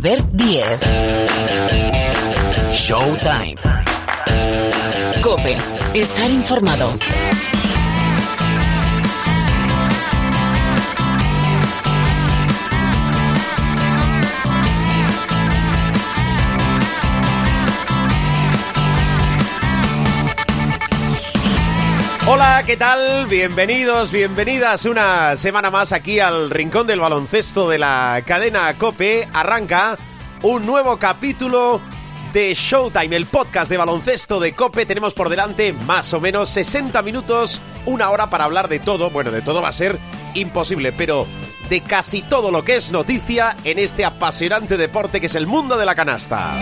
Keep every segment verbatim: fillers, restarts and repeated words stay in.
Albert Díez. Showtime. COPE. Estar informado. Hola, ¿qué tal? Bienvenidos, bienvenidas una semana más aquí al Rincón del Baloncesto de la cadena COPE. Arranca un nuevo capítulo de Showtime, el podcast de baloncesto de COPE. Tenemos por delante más o menos sesenta minutos, una hora para hablar de todo. Bueno, de todo va a ser imposible, pero de casi todo lo que es noticia en este apasionante deporte que es el mundo de la canasta.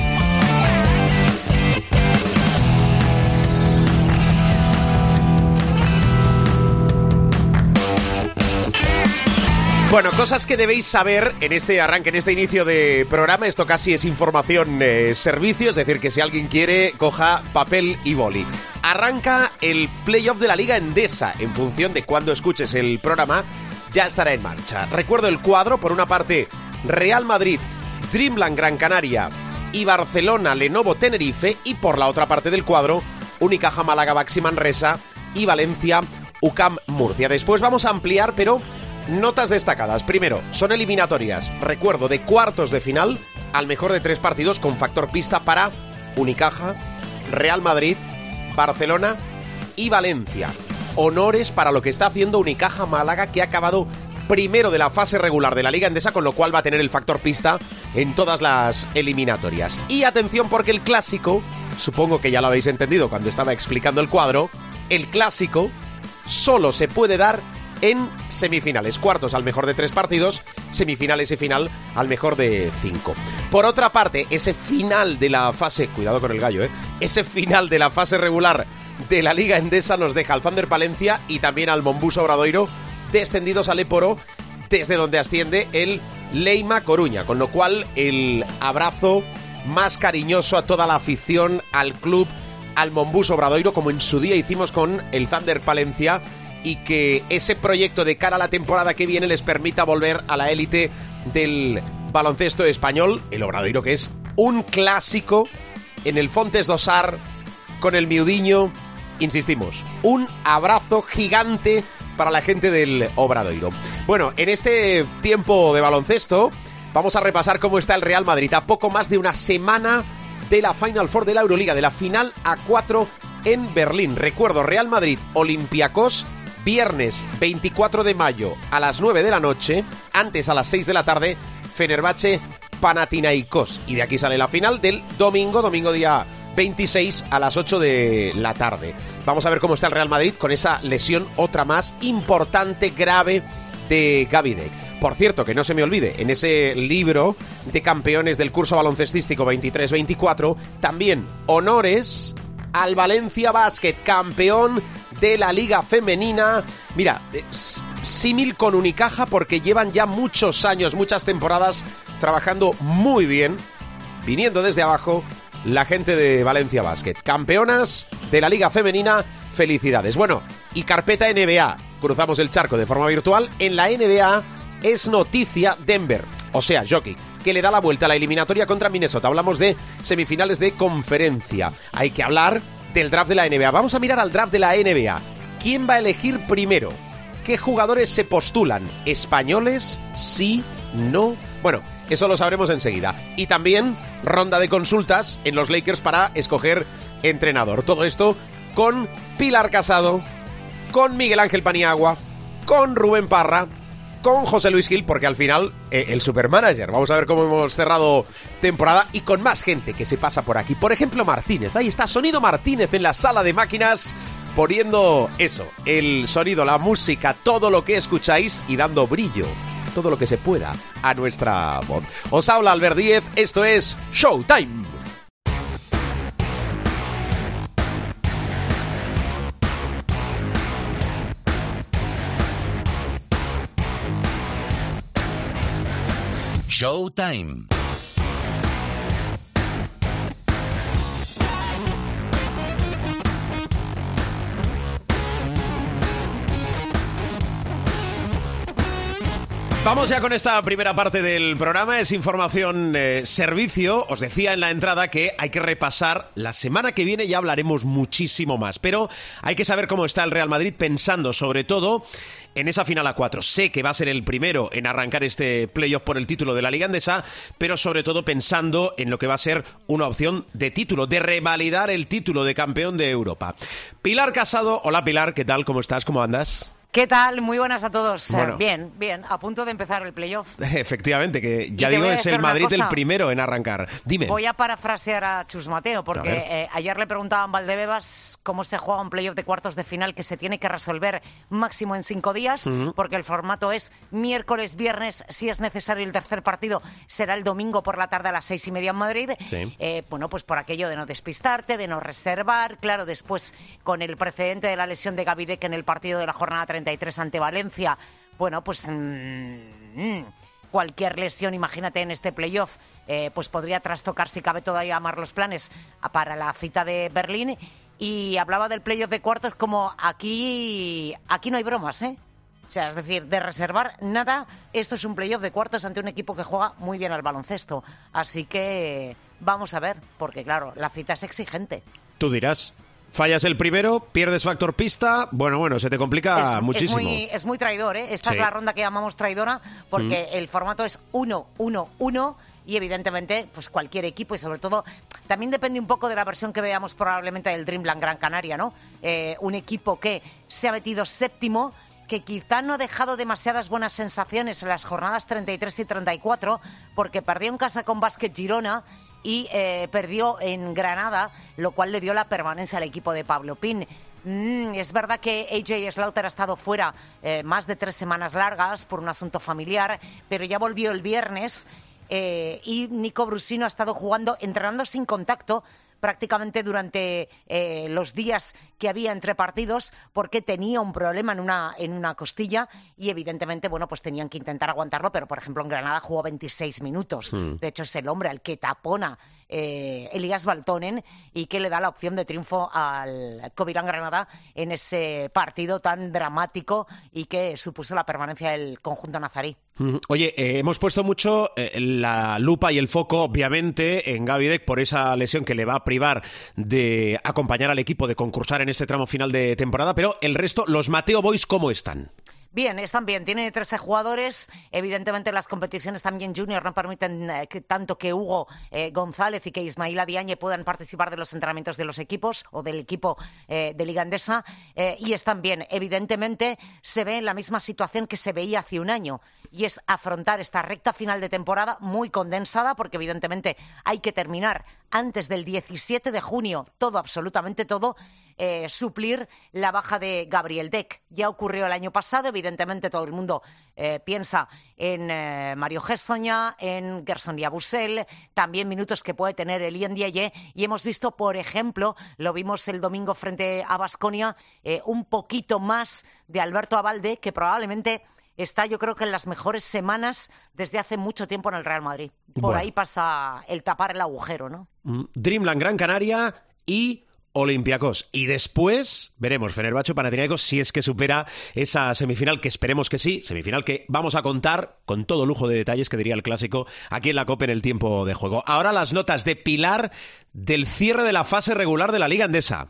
Bueno, cosas que debéis saber en este arranque, en este inicio de programa. Esto casi es información eh, servicio, es decir, que si alguien quiere, coja papel y boli. Arranca el playoff de la Liga Endesa. En función de cuándo escuches el programa, ya estará en marcha. Recuerdo el cuadro: por una parte, Real Madrid, Dreamland Gran Canaria y Barcelona, Lenovo Tenerife. Y por la otra parte del cuadro, Unicaja Málaga, Baxi Manresa y Valencia, U C A M Murcia. Después vamos a ampliar, pero notas destacadas. Primero, son eliminatorias, recuerdo, de cuartos de final al mejor de tres partidos con factor pista para Unicaja, Real Madrid, Barcelona y Valencia. Honores para lo que está haciendo Unicaja Málaga, que ha acabado primero de la fase regular de la Liga Endesa, con lo cual va a tener el factor pista en todas las eliminatorias. Y atención, porque el clásico, supongo que ya lo habéis entendido cuando estaba explicando el cuadro, el clásico solo se puede dar en semifinales, cuartos al mejor de tres partidos, semifinales y final al mejor de cinco. Por otra parte, ese final de la fase, cuidado con el gallo, ¿eh? Ese final de la fase regular de la Liga Endesa nos deja al Thunder Palencia y también al Monbuso Obradoiro descendidos al Époro, desde donde asciende el Leima Coruña, con lo cual el abrazo más cariñoso a toda la afición, al club, al Monbuso Obradoiro, como en su día hicimos con el Thunder Palencia, y que ese proyecto de cara a la temporada que viene les permita volver a la élite del baloncesto español. El Obradoiro, que es un clásico en el Fontes do Sar, con el Miudiño. Insistimos, un abrazo gigante para la gente del Obradoiro. Bueno, en este tiempo de baloncesto vamos a repasar cómo está el Real Madrid a poco más de una semana de la Final Four de la Euroliga, de la final a cuatro en Berlín. Recuerdo, Real Madrid, Olympiacos, viernes veinticuatro de mayo a las nueve de la noche, antes a las seis de la tarde, Fenerbahce Panathinaikos. Y de aquí sale la final del domingo, domingo día veintiséis a las ocho de la tarde. Vamos a ver cómo está el Real Madrid con esa lesión, otra más importante, grave, de Gaby Deck. Por cierto, que no se me olvide, en ese libro de campeones del curso baloncestístico veintitrés veinticuatro, también honores al Valencia Basket, campeón de la Liga Femenina. Mira, símil con Unicaja, porque llevan ya muchos años, muchas temporadas trabajando muy bien, viniendo desde abajo, la gente de Valencia Basket. Campeonas de la Liga Femenina, felicidades. Bueno, y carpeta N B A, cruzamos el charco de forma virtual. En la N B A es noticia Denver, o sea, Jokic, que le da la vuelta a la eliminatoria contra Minnesota. Hablamos de semifinales de conferencia. Hay que hablar del draft de la N B A. Vamos a mirar al draft de la N B A. ¿Quién va a elegir primero? ¿Qué jugadores se postulan? ¿Españoles? ¿Sí? ¿No? Bueno, eso lo sabremos enseguida. Y también ronda de consultas en los Lakers para escoger entrenador. Todo esto con Pilar Casado, con Miguel Ángel Paniagua, con Rubén Parra, con José Luis Gil, porque al final eh, el supermanager. Vamos a ver cómo hemos cerrado temporada, y con más gente que se pasa por aquí. Por ejemplo, Martínez. Ahí está Sonido Martínez en la sala de máquinas, poniendo eso, el sonido, la música, todo lo que escucháis y dando brillo, todo lo que se pueda, a nuestra voz. Os habla Albert Díez, esto es Showtime. Showtime. Vamos ya con esta primera parte del programa, es información eh, servicio. Os decía en la entrada que hay que repasar, la semana que viene ya hablaremos muchísimo más, pero hay que saber cómo está el Real Madrid pensando sobre todo en esa final a cuatro. Sé que va a ser el primero en arrancar este playoff por el título de la Liga Endesa, pero sobre todo pensando en lo que va a ser una opción de título, de revalidar el título de campeón de Europa. Pilar Casado, hola Pilar, ¿qué tal? ¿Cómo estás? ¿Cómo andas? ¿Qué tal? Muy buenas a todos. Bueno. Bien, bien, a punto de empezar el playoff. Efectivamente, que ya digo, voy a es decir el una Madrid cosa. el primero en arrancar. Dime. Voy a parafrasear a Chus Mateo, porque A ver. eh, ayer le preguntaban a Valdebebas cómo se juega un playoff de cuartos de final que se tiene que resolver máximo en cinco días, Ujú. porque el formato es miércoles, viernes, si es necesario el tercer partido será el domingo por la tarde a las seis y media en Madrid. Sí. Eh, bueno, pues por aquello de no despistarte, de no reservar, claro, después con el precedente de la lesión de Gavidec en el partido de la jornada treinta y tres ante Valencia, bueno, pues mmm, cualquier lesión, imagínate, en este playoff, eh, pues podría trastocar, si cabe, todavía más los planes para la cita de Berlín. Y hablaba del playoff de cuartos como aquí, aquí no hay bromas, ¿eh? O sea, es decir, de reservar nada, esto es un playoff de cuartos ante un equipo que juega muy bien al baloncesto. Así que vamos a ver, porque claro, la cita es exigente. Tú dirás. Fallas el primero, pierdes factor pista, bueno, bueno, se te complica es, muchísimo. Es muy, es muy traidor, ¿eh? Esta Sí. es la ronda que llamamos traidora porque mm. el formato es uno uno uno y evidentemente pues cualquier equipo y sobre todo también depende un poco de la versión que veamos probablemente del Dreamland Gran Canaria, ¿no? Eh, un equipo que se ha metido séptimo, que quizá no ha dejado demasiadas buenas sensaciones en las jornadas treinta y tres y treinta y cuatro porque perdió en casa con Básquet Girona y eh, perdió en Granada, lo cual le dio la permanencia al equipo de Pablo Pin. Mm, es verdad que A J Slaughter ha estado fuera eh, más de tres semanas largas por un asunto familiar, pero ya volvió el viernes eh, y Nico Brusino ha estado jugando, entrenando sin contacto prácticamente durante eh, los días que había entre partidos porque tenía un problema en una, en una costilla y evidentemente, bueno, pues tenían que intentar aguantarlo, pero por ejemplo en Granada jugó veintiséis minutos. Mm. De hecho es el hombre al que tapona eh, Elías Baltonen y que le da la opción de triunfo al Covirán Granada en ese partido tan dramático y que supuso la permanencia del conjunto nazarí. Oye, eh, hemos puesto mucho eh, la lupa y el foco, obviamente, en Gavidec por esa lesión que le va a privar de acompañar al equipo, de concursar en este tramo final de temporada, pero el resto, los Mateo Boys, ¿cómo están? Bien, están bien. Tiene trece jugadores. Evidentemente las competiciones también junior no permiten eh, que, tanto que Hugo eh, González y que Ismaila Diagne puedan participar de los entrenamientos de los equipos o del equipo eh, de Liga Endesa. Eh, y están bien. Evidentemente se ve en la misma situación que se veía hace un año y es afrontar esta recta final de temporada muy condensada porque evidentemente hay que terminar antes del diecisiete de junio todo, absolutamente todo. Eh, suplir la baja de Gabriel Deck. Ya ocurrió el año pasado, evidentemente todo el mundo eh, piensa en eh, Mario Gessoña, en Gerson Yabusel, también minutos que puede tener Elí Ndiaye, y hemos visto, por ejemplo, lo vimos el domingo frente a Baskonia, eh, un poquito más de Alberto Abalde, que probablemente está, yo creo que en las mejores semanas desde hace mucho tiempo en el Real Madrid. Por bueno. ahí pasa el tapar el agujero, ¿no? Dreamland Gran Canaria y Olympiacos. Y después veremos Fenerbahce Panathinaikos si es que supera esa semifinal, que esperemos que sí, semifinal que vamos a contar con todo lujo de detalles, que diría el clásico, aquí en la COPE en el tiempo de juego. Ahora las notas de Pilar del cierre de la fase regular de la Liga Endesa.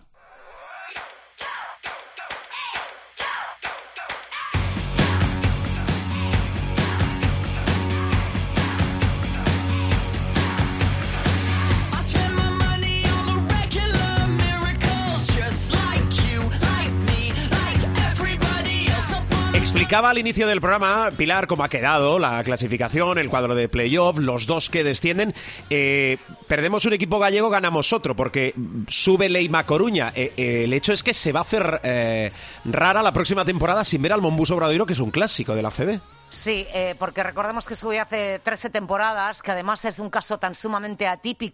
Explicaba al inicio del programa, Pilar, cómo ha quedado la clasificación, el cuadro de playoff, los dos que descienden. Eh, perdemos un equipo gallego, ganamos otro, porque sube Leima Coruña. Eh, eh, el hecho es que se va a hacer eh, rara la próxima temporada sin ver al Monbus Obradoiro, que es un clásico de la A C B. Sí, eh, porque recordemos que subió hace trece temporadas, que además es un caso tan sumamente atípico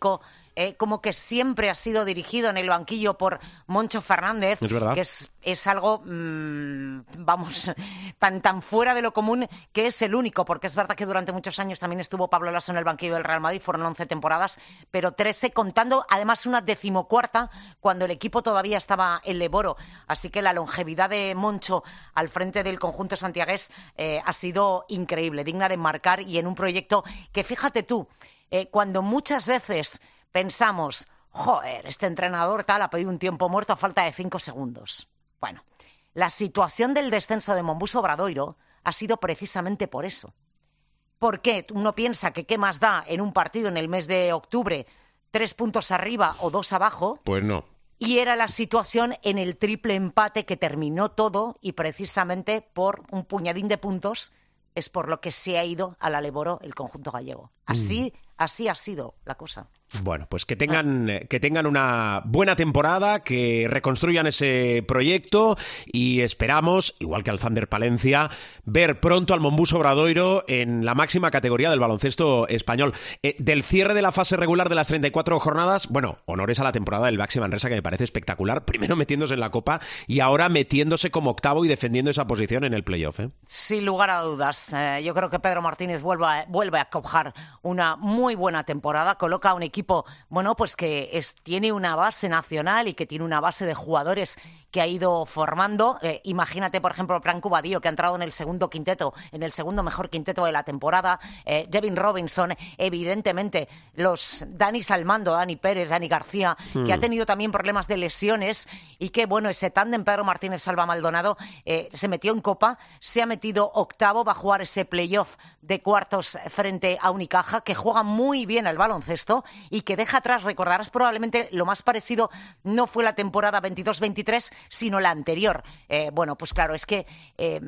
eh, como que siempre ha sido dirigido en el banquillo por Moncho Fernández, es verdad. que es, es algo, mmm, vamos, tan, tan fuera de lo común que es el único, porque es verdad que durante muchos años también estuvo Pablo Laso en el banquillo del Real Madrid, fueron once temporadas, pero trece contando además una decimocuarta cuando el equipo todavía estaba en Leboro. Así que la longevidad de Moncho al frente del conjunto santiagués eh, ha sido increíble, digna de marcar, y en un proyecto que, fíjate tú, eh, cuando muchas veces pensamos, joder, este entrenador tal ha pedido un tiempo muerto a falta de cinco segundos. Bueno, la situación del descenso de Mombuso Obradoiro ha sido precisamente por eso. ¿Por qué? Uno piensa que qué más da en un partido en el mes de octubre, tres puntos arriba o dos abajo. Pues no. Y era la situación en el triple empate que terminó todo, y precisamente por un puñadín de puntos es por lo que se ha ido a la Leboro el conjunto gallego. Así, mm. así ha sido la cosa. Bueno, pues que tengan, ah. que tengan una buena temporada, que reconstruyan ese proyecto, y esperamos, igual que al Thunder Palencia, ver pronto al Mombuso Obradoiro en la máxima categoría del baloncesto español. Eh, del cierre de la fase regular de las treinta y cuatro jornadas, bueno, honores a la temporada del Baxi Manresa, que me parece espectacular, primero metiéndose en la Copa y ahora metiéndose como octavo y defendiendo esa posición en el playoff, ¿eh? Sin lugar a dudas. Eh, yo creo que Pedro Martínez vuelve a, vuelve a cojar una muy buena temporada, coloca un equipo bueno, pues que es, tiene una base nacional y que tiene una base de jugadores que ha ido formando. Eh, imagínate, por ejemplo, Franco Badillo, que ha entrado en el segundo quinteto, en el segundo mejor quinteto de la temporada. Eh, Jevin Robinson, evidentemente, los Dani Salmando, Dani Pérez, Dani García, hmm. que ha tenido también problemas de lesiones, y que, bueno, ese tándem Pedro Martínez Salva Maldonado eh, se metió en Copa, se ha metido octavo, va a jugar ese playoff de cuartos frente a Unicaja, que juega muy bien al baloncesto y que deja atrás, recordarás probablemente, lo más parecido no fue la temporada veintidós veintitrés, sino la anterior. Eh, bueno, pues claro, es que eh,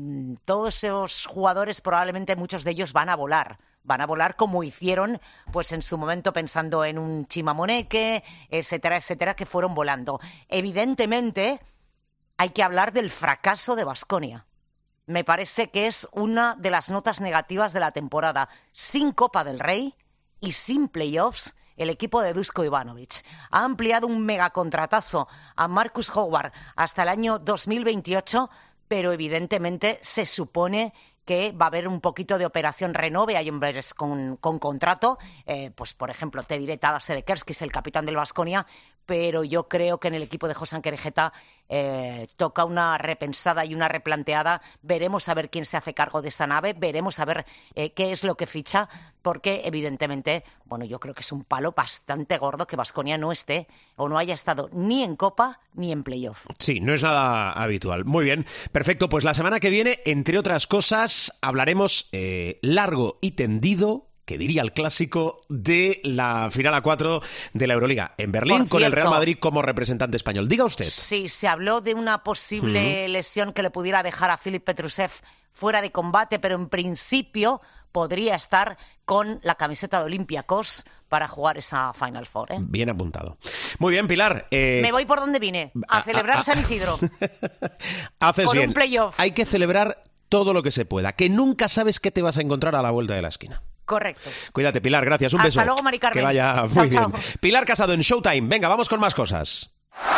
todos esos jugadores, probablemente muchos de ellos van a volar. Van a volar como hicieron pues en su momento, pensando en un Chimamoneque, etcétera, etcétera, que fueron volando. Evidentemente, hay que hablar del fracaso de Baskonia. Me parece que es una de las notas negativas de la temporada. Sin Copa del Rey y sin playoffs, el equipo de Duško Ivanović ha ampliado un megacontratazo a Marcus Howard hasta el año dos mil veintiocho, pero evidentemente se supone que va a haber un poquito de operación renove. Hay hombres con, con contrato, eh, pues por ejemplo, te diré Tadas Sedekerski, que es el capitán del Baskonia, pero yo creo que en el equipo de Josan Querejeta eh, toca una repensada y una replanteada. Veremos a ver quién se hace cargo de esa nave, veremos a ver eh, qué es lo que ficha, porque evidentemente, bueno, yo creo que es un palo bastante gordo que Baskonia no esté o no haya estado ni en Copa ni en playoff. Sí, no es nada habitual. Muy bien, perfecto. Pues la semana que viene, entre otras cosas, hablaremos eh, largo y tendido, que diría el clásico, de la final a cuatro de la Euroliga en Berlín, cierto, con el Real Madrid como representante español. Diga usted. Sí, se habló de una posible mm. lesión que le pudiera dejar a Filip Petrusev fuera de combate, pero en principio podría estar con la camiseta de Olympiacos para jugar esa Final Four, ¿eh? Bien apuntado. Muy bien, Pilar. Eh... Me voy por donde vine, a, a celebrar a, a... San Isidro. Haces por bien. Un playoff. Hay que celebrar todo lo que se pueda, que nunca sabes qué te vas a encontrar a la vuelta de la esquina. Correcto. Cuídate, Pilar, gracias, un Hasta beso. Hasta luego, Mari Carmen. Que vaya muy chao, bien. Chao. Pilar Casado en Showtime. Venga, vamos con más cosas.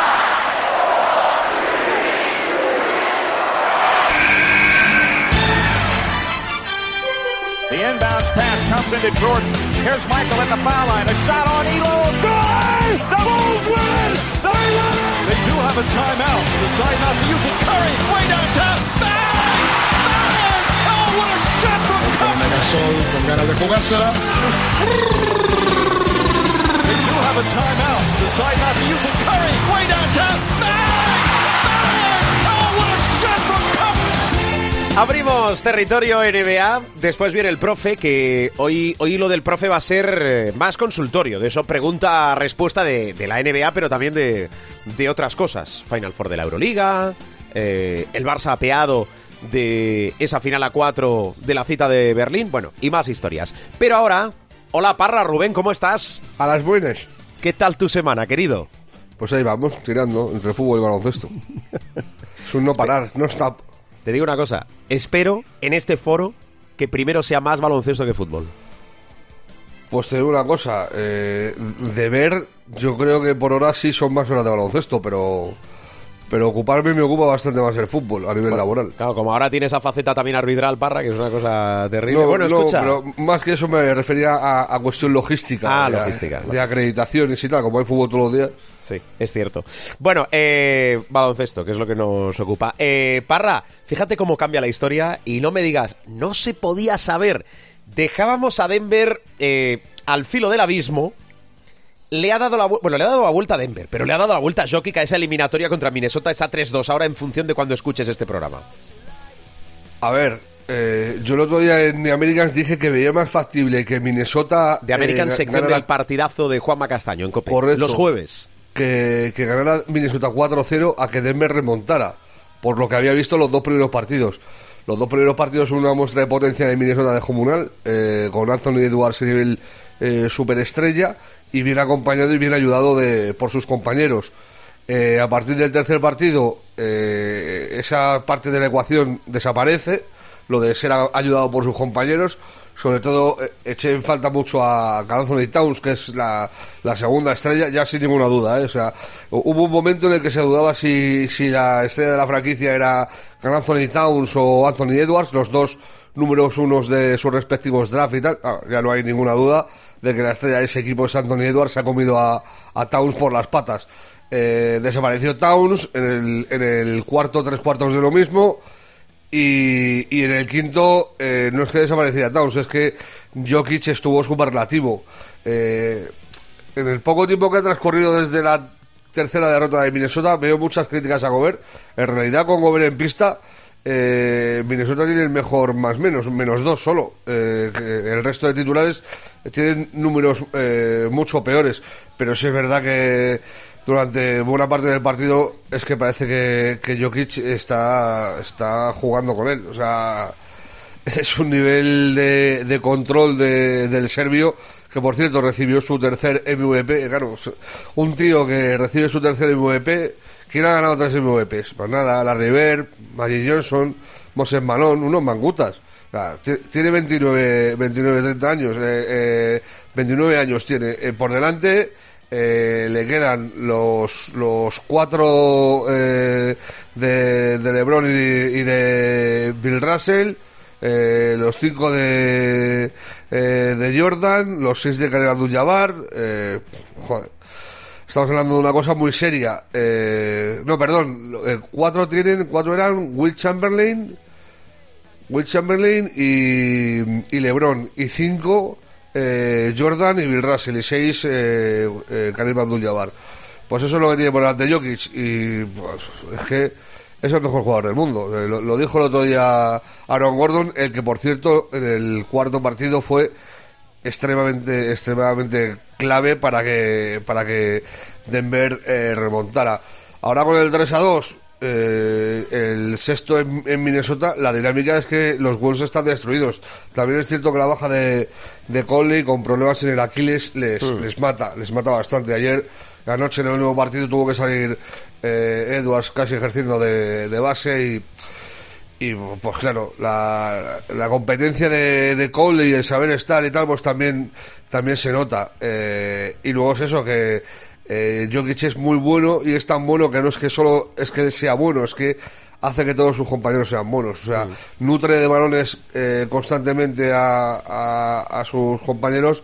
The inbound pass comes into Jordan. Here's Michael at the foul line. A shot on Elo. Good! The Bulls win! They win it! They do have a timeout. Decide not to use it. Curry, way downtown. Bang! Bang! Oh, what a shot from Curry! Megasol con ganas de jugársela. They do have a timeout. Decide not to use it. Curry, way downtown. Bang! Bang! Oh, what a shot from Curry! Abrimos territorio N B A, después viene el profe, que hoy, hoy lo del profe va a ser más consultorio, de eso pregunta-respuesta de, de la N B A, pero también de, de otras cosas. Final Four de la Euroliga, eh, el Barça apeado de esa final a cuatro de la cita de Berlín, bueno, y más historias. Pero ahora, hola Parra, Rubén, ¿cómo estás? A las buenas. ¿Qué tal tu semana, querido? Pues ahí vamos, tirando entre fútbol y baloncesto. Es un no parar, no stop. Te digo una cosa, espero en este foro que primero sea más baloncesto que fútbol. Pues te digo una cosa, eh, de ver, yo creo que por ahora sí son más horas de baloncesto, pero pero ocuparme me ocupa bastante más el fútbol a nivel bueno, laboral. Claro, como ahora tiene esa faceta también arbitral, Parra, que es una cosa terrible. No, bueno, no, escucha. pero más que eso me refería a, a cuestión logística. Ah, de, logística. De acreditaciones y tal, como hay fútbol todos los días. Sí, es cierto. Bueno, eh, baloncesto, que es lo que nos ocupa. Eh, Parra, fíjate cómo cambia la historia y no me digas, no se podía saber. Dejábamos a Denver eh, al filo del abismo. Le ha dado la vu- bueno, le ha dado la vuelta a Denver, pero le ha dado la vuelta a Jokic a esa eliminatoria contra Minnesota, esa tres dos, ahora en función de cuando escuches este programa. A ver, eh, yo el otro día en The Americans dije que veía más factible que Minnesota... De American eh, sección ganara- del partidazo de Juanma Castaño en Cope. Correcto. Los jueves. Que, que ganara Minnesota cuatro cero a que Denver remontara, por lo que había visto los dos primeros partidos. Los dos primeros partidos son una muestra de potencia de Minnesota descomunal, eh, con Anthony Edwards a nivel eh, superestrella, y bien acompañado y bien ayudado de, por sus compañeros. Eh, a partir del tercer partido, eh, esa parte de la ecuación desaparece, lo de ser a- ayudado por sus compañeros. Sobre todo, eh, eché en falta mucho a Anthony Towns, que es la, la segunda estrella, ya sin ninguna duda, ¿eh? O sea, hubo un momento en el que se dudaba si, si la estrella de la franquicia era Anthony Towns o Anthony Edwards, los dos números unos de sus respectivos draft y tal. Ah, ya no hay ninguna duda de que la estrella de ese equipo es Anthony Edwards, se ha comido a, a Towns por las patas. Eh, desapareció Towns, en el, en el cuarto, tres cuartos de lo mismo. Y, y en el quinto, eh, no es que desapareciera Towns, es que Jokic estuvo superlativo. Eh, en el poco tiempo que ha transcurrido desde la tercera derrota de Minnesota, veo muchas críticas a Gobert. En realidad, con Gobert en pista, eh, Minnesota tiene el mejor más menos, menos dos solo. Eh, que el resto de titulares tienen números eh, mucho peores. Pero sí es verdad que durante buena parte del partido es que parece que, que Jokic está, está jugando con él. O sea, es un nivel de, de control de, del serbio, que por cierto recibió su tercer M V P. Claro, un tío que recibe su tercer M V P, ¿quién ha ganado tres M V Ps? Pues nada, Larry Bird, Magic Johnson, Moses Malone, unos mangutas. O sea, t- tiene veintinueve, veintinueve, treinta años, eh, eh, veintinueve años tiene. Eh, por delante eh, le quedan los los cuatro eh, de, de LeBron y, y de Bill Russell, eh, los cinco de eh, de Jordan, los seis de Kareem Abdul-Jabbar. Eh, joder, estamos hablando de una cosa muy seria. Eh, no, perdón, eh, cuatro tienen, cuatro eran Will Chamberlain, Will Chamberlain y, y LeBron, y cinco eh, Jordan y Bill Russell, y seis eh, eh, Kareem Abdul-Jabbar. Pues eso es lo que tiene por delante Jokic, y pues, es que es el mejor jugador del mundo. Eh, lo, lo dijo el otro día Aaron Gordon, el que por cierto en el cuarto partido fue extremadamente extremadamente clave para que para que Denver eh, remontara. Ahora con el tres a dos, eh, el sexto en, en Minnesota, la dinámica es que los Wolves están destruidos. También es cierto que la baja de, de Conley con problemas en el Aquiles les, mm. les mata, les mata bastante. Ayer, anoche en el nuevo partido tuvo que salir eh, Edwards casi ejerciendo de, de base y Y pues claro, la, la competencia de, de Cole y el saber estar y tal, pues también, también se nota. Eh, y luego es eso, que eh, Jokic es muy bueno, y es tan bueno que no es que solo es que sea bueno, es que hace que todos sus compañeros sean buenos. O sea, mm. nutre de balones eh, constantemente a, a, a sus compañeros,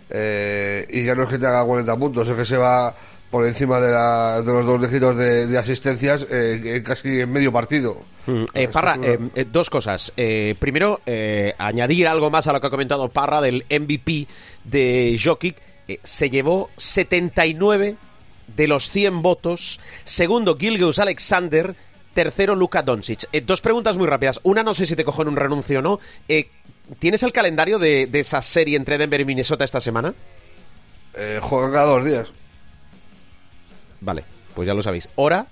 eh, y ya no es que te haga cuarenta puntos, es que se va por encima de, la, de los dos dígitos de, de asistencias eh, casi en medio partido. Mm. Eh, Parra, eh, eh, dos cosas. Eh, primero, eh, añadir algo más a lo que ha comentado Parra del M V P de Jokic. Eh, se llevó setenta y nueve de los cien votos. Segundo, Gilgeous-Alexander. Tercero, Luka Doncic. Eh, dos preguntas muy rápidas. Una, no sé si te cojo en un renuncio o no. Eh, ¿Tienes el calendario de, de esa serie entre Denver y Minnesota esta semana? Eh, juegan cada dos días. Vale, pues ya lo sabéis. ¿Hora?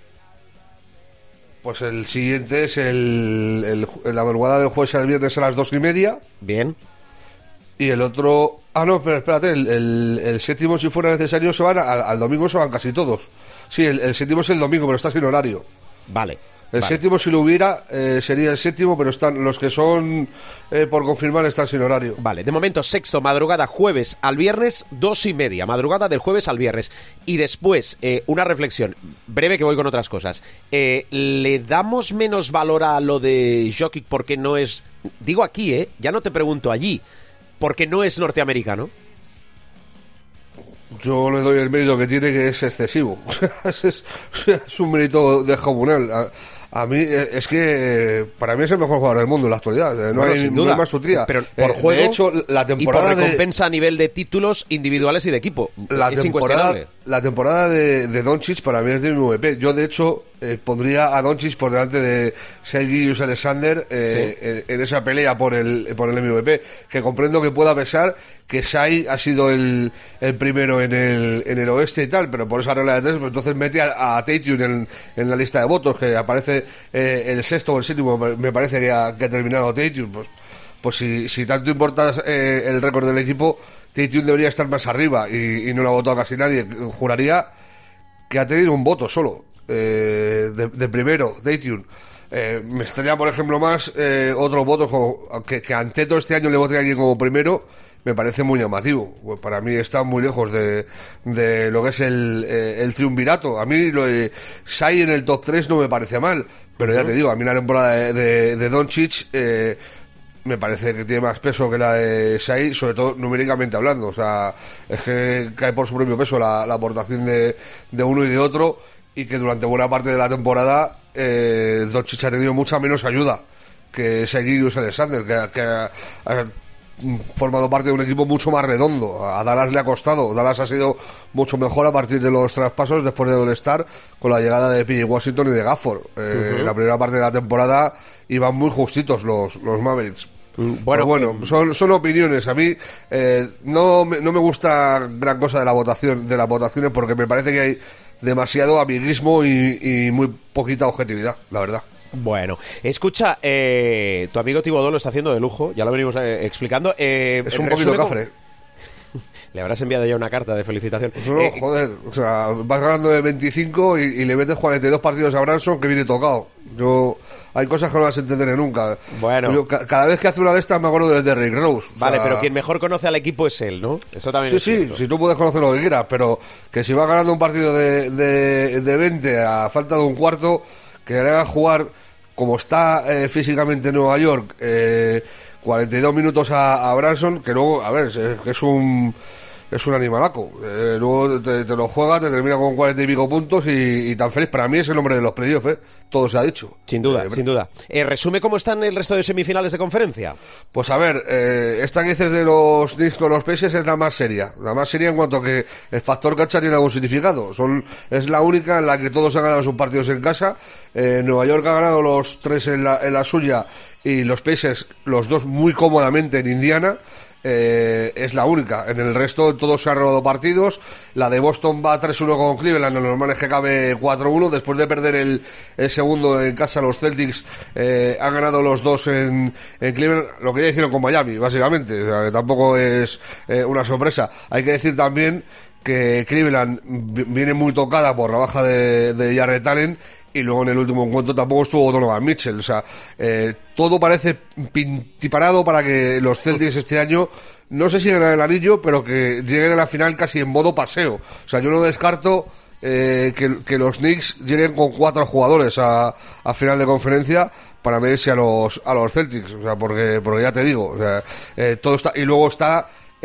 Pues el siguiente es el, el, la madrugada del jueves al viernes a las dos y media. Bien. Y el otro... Ah, no, pero espérate, el, el, el séptimo, si fuera necesario, se van al, al domingo, se van casi todos. Sí, el, el séptimo es el domingo, pero está sin horario. Vale. El Vale. séptimo, si lo hubiera, eh, sería el séptimo, pero están los que son eh, por confirmar están sin horario. Vale, de momento sexto, madrugada jueves al viernes, dos y media, madrugada del jueves al viernes. Y después, eh, una reflexión, breve que voy con otras cosas. Eh, ¿Le damos menos valor a lo de Jokic porque no es, digo aquí, eh, ya no te pregunto allí, porque no es norteamericano? Yo le doy el mérito que tiene, que es excesivo. es, es, es un mérito descomunal. A, a mí, es que para mí es el mejor jugador del mundo en la actualidad. No, Bueno, hay, sin no duda. hay más sutría. Pero por Eh, juego de hecho, la temporada y por de, recompensa a nivel de títulos individuales y de equipo. la es temporada, incuestionable. la temporada de, de Doncic para mí es de M V P. Yo, de hecho, eh, pondría a Doncic por delante de Shai Gilgeous-Alexander eh, Sí. en, en esa pelea por el, por el M V P, que comprendo que pueda pesar que Shai ha sido el, el primero en el, en el oeste y tal, pero por esa regla de tres, pues entonces mete a, a Tatum en, en la lista de votos, que aparece eh, el sexto o el séptimo, me parece que ha, que ha terminado Tatum. Pues, pues si, si tanto importa eh, el récord del equipo, Tatum debería estar más arriba y, y no lo ha votado casi nadie. Juraría que ha tenido un voto solo eh, de, de primero, Tatum. Eh, me extraña, por ejemplo, más eh, otros votos como, que, que ante todo este año le vote a alguien como primero. Me parece muy llamativo. Pues para mí está muy lejos de, de lo que es el, eh, el triunvirato. A mí lo de Shai en el top tres no me parece mal, pero ya te digo, a mí la temporada de, de, de Doncic eh, me parece que tiene más peso que la de Shai, sobre todo numéricamente hablando. O sea, es que cae por su propio peso la, la aportación de, de uno y de otro, y que durante buena parte de la temporada eh, Doncic ha tenido mucha menos ayuda que Shai Gilgeous-Alexander, que, que ha, ha formado parte de un equipo mucho más redondo. A Dallas le ha costado. Dallas ha sido mucho mejor a partir de los traspasos después de All-Star, con la llegada de P J Washington y de Gafford. Eh, Uh-huh. En la primera parte de la temporada iban muy justitos los, los Mavericks. Bueno, Bueno, bueno, eh, son, son opiniones. A mí eh, no, me, no me gusta gran cosa de la votación, de las votaciones, porque me parece que hay demasiado amiguismo y, y muy poquita objetividad, la verdad. Bueno, escucha, eh, tu amigo Tibodó lo está haciendo de lujo, ya lo venimos eh, explicando. Eh, Es un resume poquito cómo- cafre. Le habrás enviado ya una carta de felicitación. No, Eh, joder, o sea, vas ganando de veinticinco y, y le metes cuarenta y dos partidos a Branson, que viene tocado. Yo, hay cosas que no las entenderé nunca. Bueno. Yo, ca- cada vez que hace una de estas me acuerdo del de Rick Rose. O Vale, sea, pero quien mejor conoce al equipo es él, ¿no? Eso también Sí, es sí, cierto. si tú puedes conocer lo que quieras, pero que si vas ganando un partido de, de, de veinte a falta de un cuarto, que le hagan jugar como está eh, físicamente en Nueva York, eh, cuarenta y dos minutos a, a Branson, que luego, a ver, es, es un es un animalaco. Eh, luego te, te lo juega, te termina con cuarenta y pico puntos y, y tan feliz. Para mí es el hombre de los playoffs, ¿eh? Todo se ha dicho. Sin duda, Eh, sin duda. Eh, resume cómo están el resto de semifinales de conferencia. Pues a ver, eh, esta que dices de los Knicks con los Pacers es la más seria. La más seria en cuanto que el factor cancha tiene algún significado. Son, es la única en la que todos han ganado sus partidos en casa. Eh, Nueva York ha ganado los tres en la, en la suya y los Pacers los dos muy cómodamente en Indiana. Eh, es la única. En el resto todos se han robado partidos. La de Boston va tres uno con Cleveland, lo normal es que acabe cuatro uno. Después de perder el, el segundo en casa, los Celtics eh, han ganado los dos en, en Cleveland, lo que ya hicieron con Miami, básicamente. O sea, que tampoco es eh, una sorpresa. Hay que decir también que Cleveland vi- viene muy tocada por la baja de, de Jarrett Allen, y luego en el último encuentro tampoco estuvo Donovan Mitchell. O sea, eh, todo parece pintiparado para que los Celtics este año, no sé si ganen el anillo, pero que lleguen a la final casi en modo paseo. O sea, yo no descarto eh, que, que los Knicks lleguen con cuatro jugadores a, a final de conferencia para medirse a los a los Celtics. O sea, porque, porque ya te digo, o sea, eh, todo está. Y luego está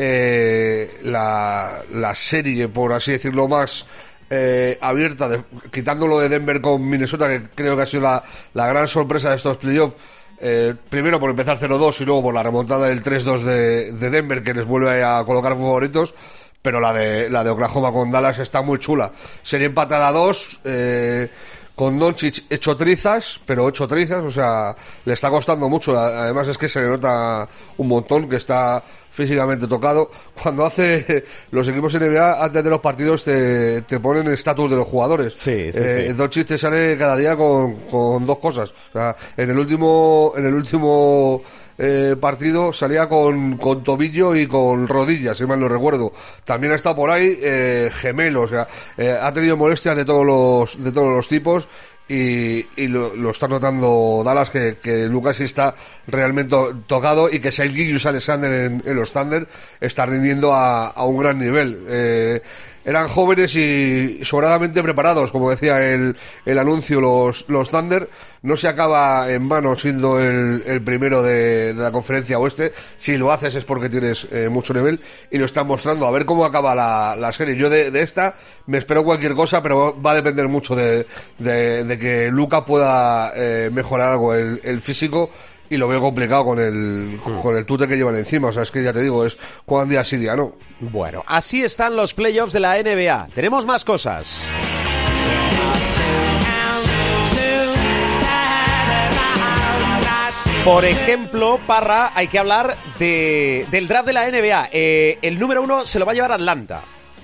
eh, la, la serie, por así decirlo, más Eh, abierta, de, quitándolo de Denver con Minnesota, que creo que ha sido la, la gran sorpresa de estos playoffs. Eh, primero por empezar cero dos y luego por la remontada del tres dos de, de Denver, que les vuelve a colocar favoritos. Pero la de la de Oklahoma con Dallas está muy chula. Sería empatada a dos, eh, con Doncic hecho trizas, pero hecho trizas, o sea, le está costando mucho. Además es que se le nota un montón que está físicamente tocado. Cuando hace los equipos N B A, antes de los partidos te, te ponen estatus de los jugadores. Sí, sí, eh, sí. Doncic te sale cada día con, con dos cosas. O sea, en el último, en el último eh, partido salía con, con tobillo y con rodillas, si mal no recuerdo. También ha estado por ahí eh, gemelo, o sea, eh, ha tenido molestias de todos los, de todos los tipos. y, y lo, lo está notando Dallas, que, que Lucas sí está realmente tocado, y que Shai Gilgeous-Alexander en, en los Thunder está rindiendo a, a un gran nivel. Eh, eran jóvenes y sobradamente preparados, como decía el, el anuncio, los, los Thunder. No se acaba en vano siendo el, el primero de, de la conferencia oeste. Si lo haces es porque tienes eh, mucho nivel, y lo están mostrando. A ver cómo acaba la, la serie. Yo de, de esta me espero cualquier cosa, pero va a depender mucho de, de, de que Luka pueda eh, mejorar algo el, el físico, y lo veo complicado con el, con el tute que llevan encima. O sea, es que ya te digo, es juegan día sí, día no. Bueno, así están los playoffs de la N B A. Tenemos más cosas. Por ejemplo, Parra, hay que hablar de, del draft de la N B A. Eh, el número uno se lo va a llevar Atlanta.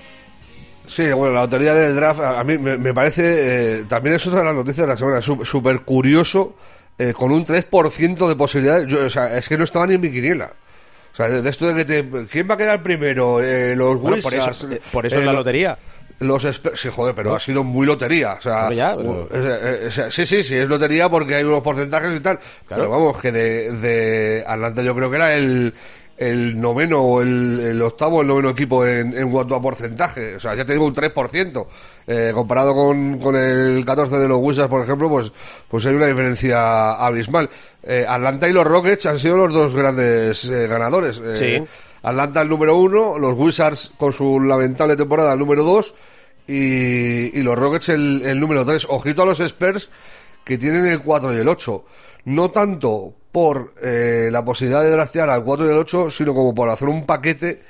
Sí, bueno, la lotería del draft a mí me, me parece, eh, también es otra de las noticias de la semana, súper curioso, eh, con un tres por ciento de posibilidades. Yo, o sea, es que no estaba ni en mi quiniela. O sea, de, de esto de que te... ¿Quién va a quedar primero? Eh, los bueno, Wizards, por eso, eh, por eso eh, es la lotería. Los esper- sí, joder, pero ¿no? Ha sido muy lotería. O sea, bueno, ya, pero... es, es, es, sí, sí, sí, es lotería porque hay unos porcentajes y tal. Claro. Pero vamos, que de, de Atlanta yo creo que era el, el noveno o el, el octavo o el noveno equipo en, en cuanto a porcentaje. O sea, ya te digo, un tres por ciento. Eh, comparado con, con el catorce de los Wizards, por ejemplo, pues, pues hay una diferencia abismal. Eh, Atlanta y los Rockets han sido los dos grandes eh, ganadores. Eh, sí. Atlanta el número uno, los Wizards con su lamentable temporada el número dos, y, y los Rockets el, el número tres. Ojito a los Spurs, que tienen el cuatro y el ocho. No tanto por eh, la posibilidad de draftear al cuatro y el ocho, sino como por hacer un paquete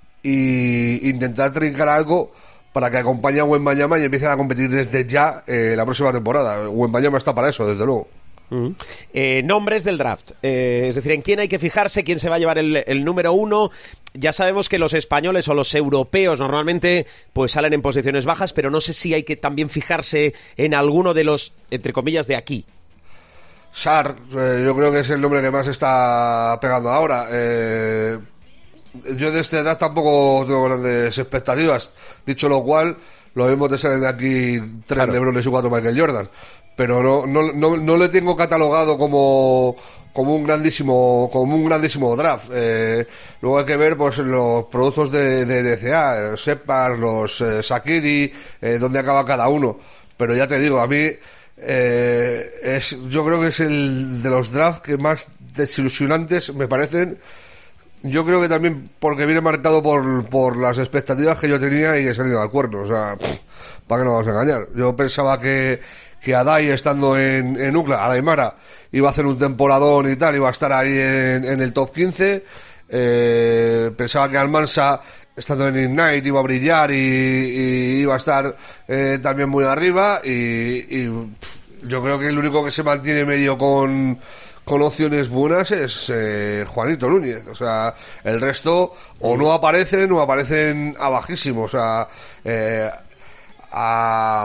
e intentar trincar algo para que acompañe a Wembanyama y empiecen a competir desde ya eh, la próxima temporada. Wembanyama está para eso, desde luego. Uh-huh. Eh, nombres del draft, eh, es decir, en quién hay que fijarse, quién se va a llevar el, el número uno. Ya sabemos que los españoles o los europeos normalmente pues salen en posiciones bajas, pero no sé si hay que también fijarse en alguno de los, entre comillas, de aquí. Sar, eh, yo creo que es el nombre que más está pegando ahora. Eh, yo de este draft tampoco tengo grandes expectativas, dicho lo cual, lo mismo te salen de aquí tres claro. LeBrones y cuatro Michael Jordan. Pero no, no, no, no le tengo catalogado como, como un grandísimo, como un grandísimo draft. Eh, luego hay que ver pues los productos de, de N C A, los Separ, los eh, Sakiri, eh, dónde acaba cada uno. Pero ya te digo, a mí eh, es, yo creo que es el de los drafts que más desilusionantes me parecen. Yo creo que también porque viene marcado por, por las expectativas que yo tenía y he salido al cuerno. O sea, ¿para qué nos vamos a engañar? Yo pensaba que que Adai, estando en, en U C L A, Adai Mara, iba a hacer un temporadón y tal, iba a estar ahí en, en el top quince. Eh, pensaba que Almansa, estando en Ignite, iba a brillar y, y iba a estar eh, también muy arriba. Y, y yo creo que el único que se mantiene medio con, con opciones buenas es eh, Juanito Núñez. O sea, el resto o no aparecen o aparecen a bajísimo. O sea, eh, a...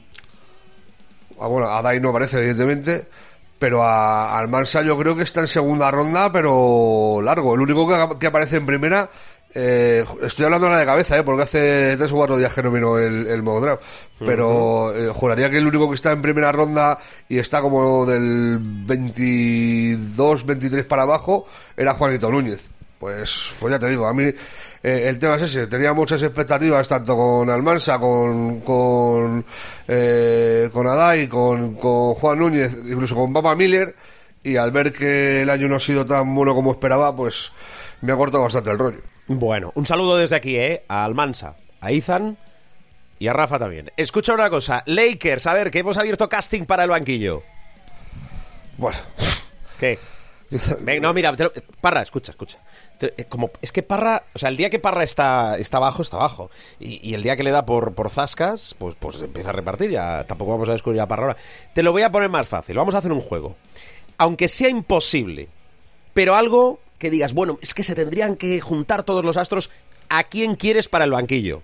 Ah, bueno, a Dai no aparece, evidentemente, pero a Almansa yo creo que está en segunda ronda, pero largo. El único que, que aparece en primera, eh, estoy hablando ahora de cabeza, eh, porque hace tres o cuatro días que no vino el, el modo draft, pero uh-huh. eh, juraría que el único que está en primera ronda y está como del veintidós, veintitrés para abajo era Juanito Núñez. Pues, pues ya te digo, a mí eh, el tema es ese. Tenía muchas expectativas tanto con Almansa, con con eh, con Adai, con, con Juan Núñez, incluso con Papa Miller, y al ver que el año no ha sido tan bueno como esperaba, pues me ha cortado bastante el rollo. Bueno, un saludo desde aquí, ¿eh? A Almansa, a Izan y a Rafa también. Escucha una cosa, Lakers, a ver, que hemos abierto casting para el banquillo. Bueno. ¿Qué? Ven, no, mira, te, Parra, escucha, escucha. Te, como, es que Parra, o sea, el día que Parra está, está abajo, está abajo. Y, y el día que le da por, por zascas, pues, pues empieza a repartir. Ya tampoco vamos a descubrir a Parra ahora. Te lo voy a poner más fácil. Vamos a hacer un juego. Aunque sea imposible, pero algo que digas, bueno, es que se tendrían que juntar todos los astros. ¿A quién quieres para el banquillo?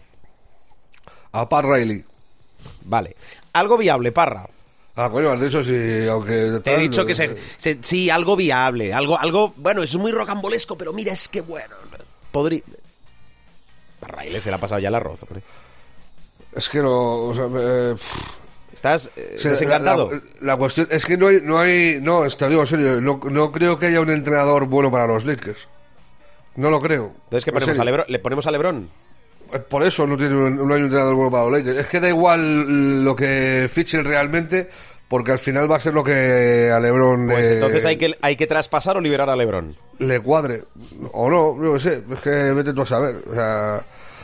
A Pat Riley. Vale. Algo viable, Parra. Ah, coño, has dicho sí, aunque... Te he dicho que se, se, sí, algo viable, algo, algo, bueno, es muy rocambolesco, pero mira, es que bueno, podría... A Riley se le ha pasado ya el arroz, hombre. Es que no, o sea, eh, ¿Estás eh, O sea, desencantado? La, la, la cuestión es que no hay, no hay, no, te digo en serio, no, no creo que haya un entrenador bueno para los Lakers. No lo creo. Entonces, ¿qué En ponemos? serio. ¿A Lebron? ¿Le ponemos a LeBron? Por eso no, tiene, un- no hay un entrenador bueno para los Lakers. Es que da igual lo que fichen realmente, porque al final va a ser lo que a LeBron Pues le, entonces hay que, hay que traspasar o liberar a LeBron. le cuadre. O no, no lo sé. Es que vete tú a saber. O sea,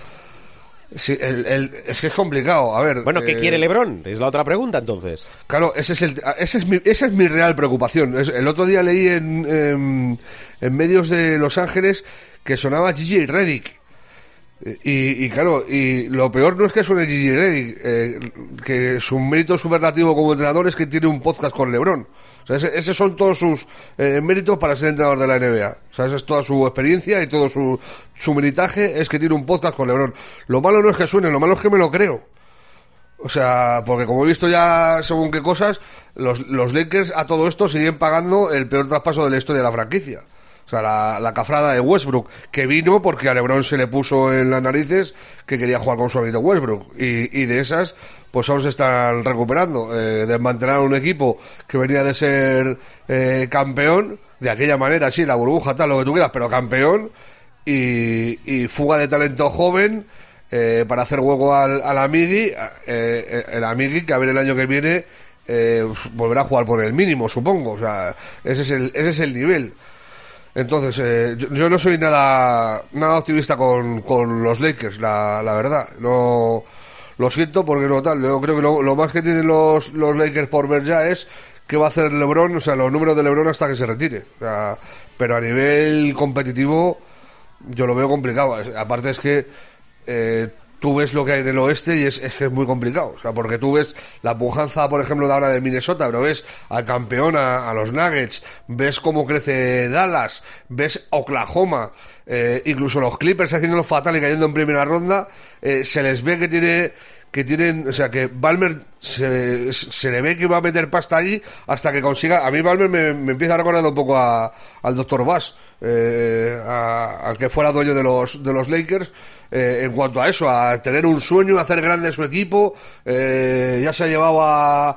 sí, el, el- es que es complicado. A ver. Bueno, ¿qué eh, quiere LeBron? Es la otra pregunta, entonces. Claro, ese es el, ese es mi, esa es mi real preocupación. Es- el otro día leí en, en, en medios de Los Ángeles que sonaba Gigi Redick. Y, y claro, y lo peor no es que suene Gigi Redick, eh, que su mérito superlativo como entrenador es que tiene un podcast con LeBron. O sea, ese, esos son todos sus eh, méritos para ser entrenador de la N B A. O sea, esa es toda su experiencia y todo su, su meritaje es que tiene un podcast con LeBron. Lo malo no es que suene, lo malo es que me lo creo. O sea, porque como he visto ya según qué cosas, los, los Lakers a todo esto siguen pagando el peor traspaso de la historia de la franquicia. O sea, la, la cafrada de Westbrook, que vino porque a LeBron se le puso en las narices que quería jugar con su amigo Westbrook. Y, y de esas, pues aún se están recuperando. Eh, desmantelar un equipo que venía de ser eh, campeón, de aquella manera, sí, la burbuja, tal, lo que tú quieras, pero campeón, y, y fuga de talento joven, eh, para hacer hueco al, al Amigui, eh, el Amigui que a ver el año que viene eh, volverá a jugar por el mínimo, supongo. O sea, ese es el, ese es el nivel. Entonces, eh, yo, yo no soy nada nada optimista con, con los Lakers, la, la verdad. No, lo siento porque no tal. Yo creo que lo, lo más que tienen los, los Lakers por ver ya es qué va a hacer LeBron, o sea, los números de LeBron hasta que se retire. O sea, pero a nivel competitivo yo lo veo complicado. Aparte es que eh, tú ves lo que hay del oeste y es, es que es muy complicado. O sea, porque tú ves la pujanza, por ejemplo, de ahora de Minnesota, pero ves al campeón, a, a los Nuggets, ves cómo crece Dallas, ves Oklahoma, eh, incluso los Clippers haciéndolo fatal y cayendo en primera ronda, eh, se les ve que tiene... que tienen, o sea, que Ballmer se, se le ve que va a meter pasta allí hasta que consiga. A mí Ballmer me, me empieza a recordar un poco a, al doctor Bass, eh, a- al que fuera dueño de los de los Lakers, eh, en cuanto a eso, a tener un sueño, a hacer grande su equipo. Eh, ya se ha llevado a,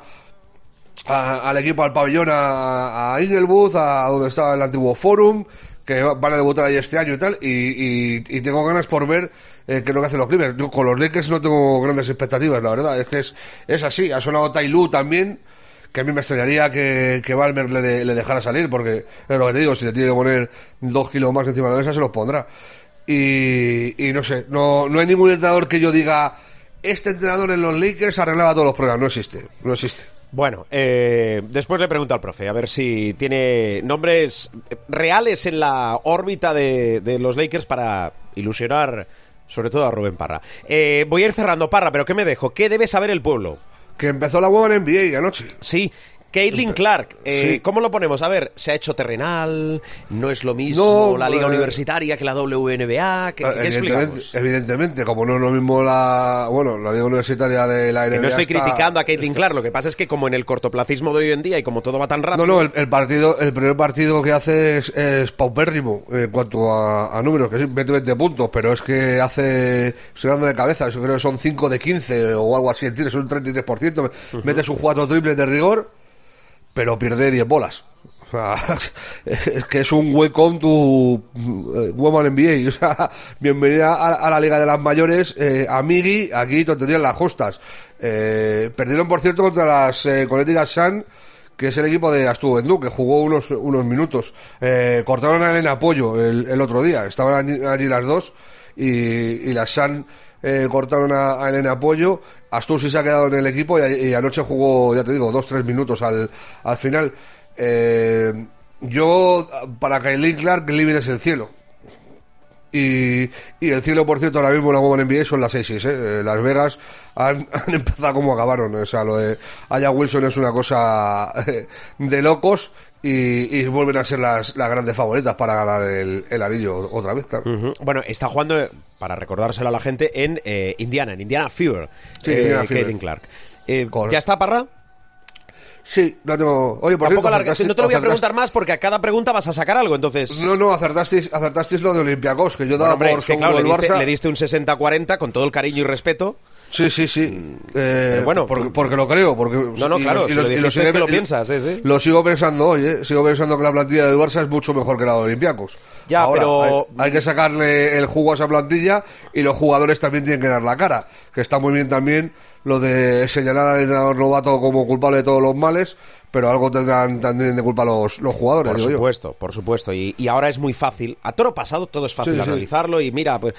a- al equipo al pabellón a, a Inglewood, a donde estaba el antiguo Forum, que van a debutar ahí este año y tal, y, y, y tengo ganas por ver eh, qué es lo que hacen los Clippers. Yo con los Lakers no tengo grandes expectativas, la verdad, es que es, es así. Ha sonado Ty Lue también, que a mí me extrañaría que, que Ballmer le, de- le dejara salir, porque es lo que te digo, si le tiene que poner dos kilos más encima de la mesa, se los pondrá. Y, y no sé, no, no hay ningún entrenador que yo diga, este entrenador en los Lakers arreglaba todos los problemas. No existe, no existe. Bueno, eh, después le pregunto al profe, a ver si tiene nombres reales en la órbita de, de los Lakers para ilusionar sobre todo a Rubén Parra. Eh, voy a ir cerrando, Parra, pero ¿qué me dejo? ¿Qué debe saber el pueblo? Que empezó la Women N B A anoche. Sí, Caitlin Clark, eh, Sí. ¿cómo lo ponemos? A ver, ¿se ha hecho terrenal? ¿No es lo mismo No, la liga eh, universitaria que la W N B A? ¿Qué, qué Evidentemente, explicamos? evidentemente, como no es lo mismo la, bueno, la liga universitaria de la N B A. Que no estoy está- criticando a Caitlin Clark, lo que pasa es que como en el cortoplacismo de hoy en día y como todo va tan rápido... No, no, el, el partido, el primer partido que hace es, es paupérrimo en cuanto a, a números, que sí, veinte, veinte puntos, pero es que hace, estoy hablando de cabeza, yo creo que son cinco de quince o algo así, es un treinta y tres por ciento, mete sus cuatro triples de rigor, pero pierde diez bolas. O sea, es que es un welcome to uh, Women N B A. O sea, bienvenida a, a la Liga de las Mayores. Eh, Amigui, aquí tonterías las justas. Eh, perdieron, por cierto, contra las eh, Connecticut Sun, que es el equipo de Astu Endú, que jugó unos, unos minutos. Eh, cortaron a Elena Apoyo el, el otro día. Estaban allí, allí las dos y, y las Sun eh, cortaron a, a Elena Apoyo. Astur sí se ha quedado en el equipo y, y anoche jugó, ya te digo, dos, tres minutos al, al final. Eh, yo, para Caitlin Clark, el living es el cielo. Y, y el cielo, por cierto, ahora mismo en la Women N B A son las seis seis, ¿eh? Las Vegas han, han empezado como acabaron. O sea, lo de Aya Wilson es una cosa eh, de locos y, y vuelven a ser las, las grandes favoritas para ganar el, el anillo otra vez, claro. Ujú. Bueno, está jugando, eh, para recordárselo a la gente, en eh, Indiana, en Indiana Fever, Sí, eh, Indiana Fever. Caitlin Clark. Eh, Correcto. ¿Ya está, Parra? Sí, no tengo... Oye, por Tampoco cierto, alarga- acertaste- no te lo voy a acertaste- preguntar más porque a cada pregunta vas a sacar algo, entonces... No, no, acertasteis, acertasteis lo de Olympiacos, que yo Bueno, daba hombre, por es que, seguro claro, le el diste, Barça. le diste un sesenta cuarenta con todo el cariño y respeto. Sí, sí, sí. Eh, Pero bueno, porque, tú- porque lo creo. Porque, No, no, y claro, lo- y si lo- lo y lo dijiste sigue- es que lo y- piensas, sí, sí. Lo sigo pensando hoy, ¿eh? Sigo pensando que la plantilla del Barça es mucho mejor que la de Olympiacos. Ya, Ahora, pero- Hay, hay que sacarle el jugo a esa plantilla y los jugadores también tienen que dar la cara. Que está muy bien también lo de señalar al entrenador novato como culpable de todos los males, pero algo tendrán también de culpa los, los jugadores, Por digo yo. supuesto, por supuesto. Y, y ahora es muy fácil. A toro pasado todo es fácil Sí, sí. analizarlo y mira, pues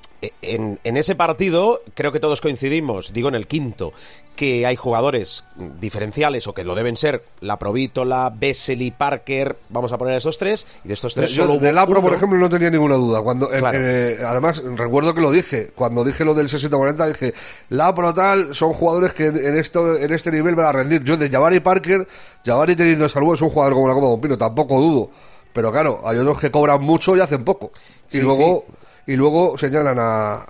en, en ese partido creo que todos coincidimos, digo en el quinto, que hay jugadores diferenciales o que lo deben ser, la Provítola, Vesely, Parker, vamos a poner esos tres, y de estos tres Yo solo hubo de Lapro, por uno. ejemplo, no tenía ninguna duda. Cuando, eh, Claro. eh, además, recuerdo que lo dije. Cuando dije lo del sesenta cuarenta, dije, Lapro tal, son jugadores que en, en esto, en este nivel van a rendir. Yo de Jabari Parker, Jabari teniendo salud es un jugador como la Copa de un Pino, tampoco dudo. Pero claro, hay otros que cobran mucho y hacen poco. Y Sí, luego y luego señalan a,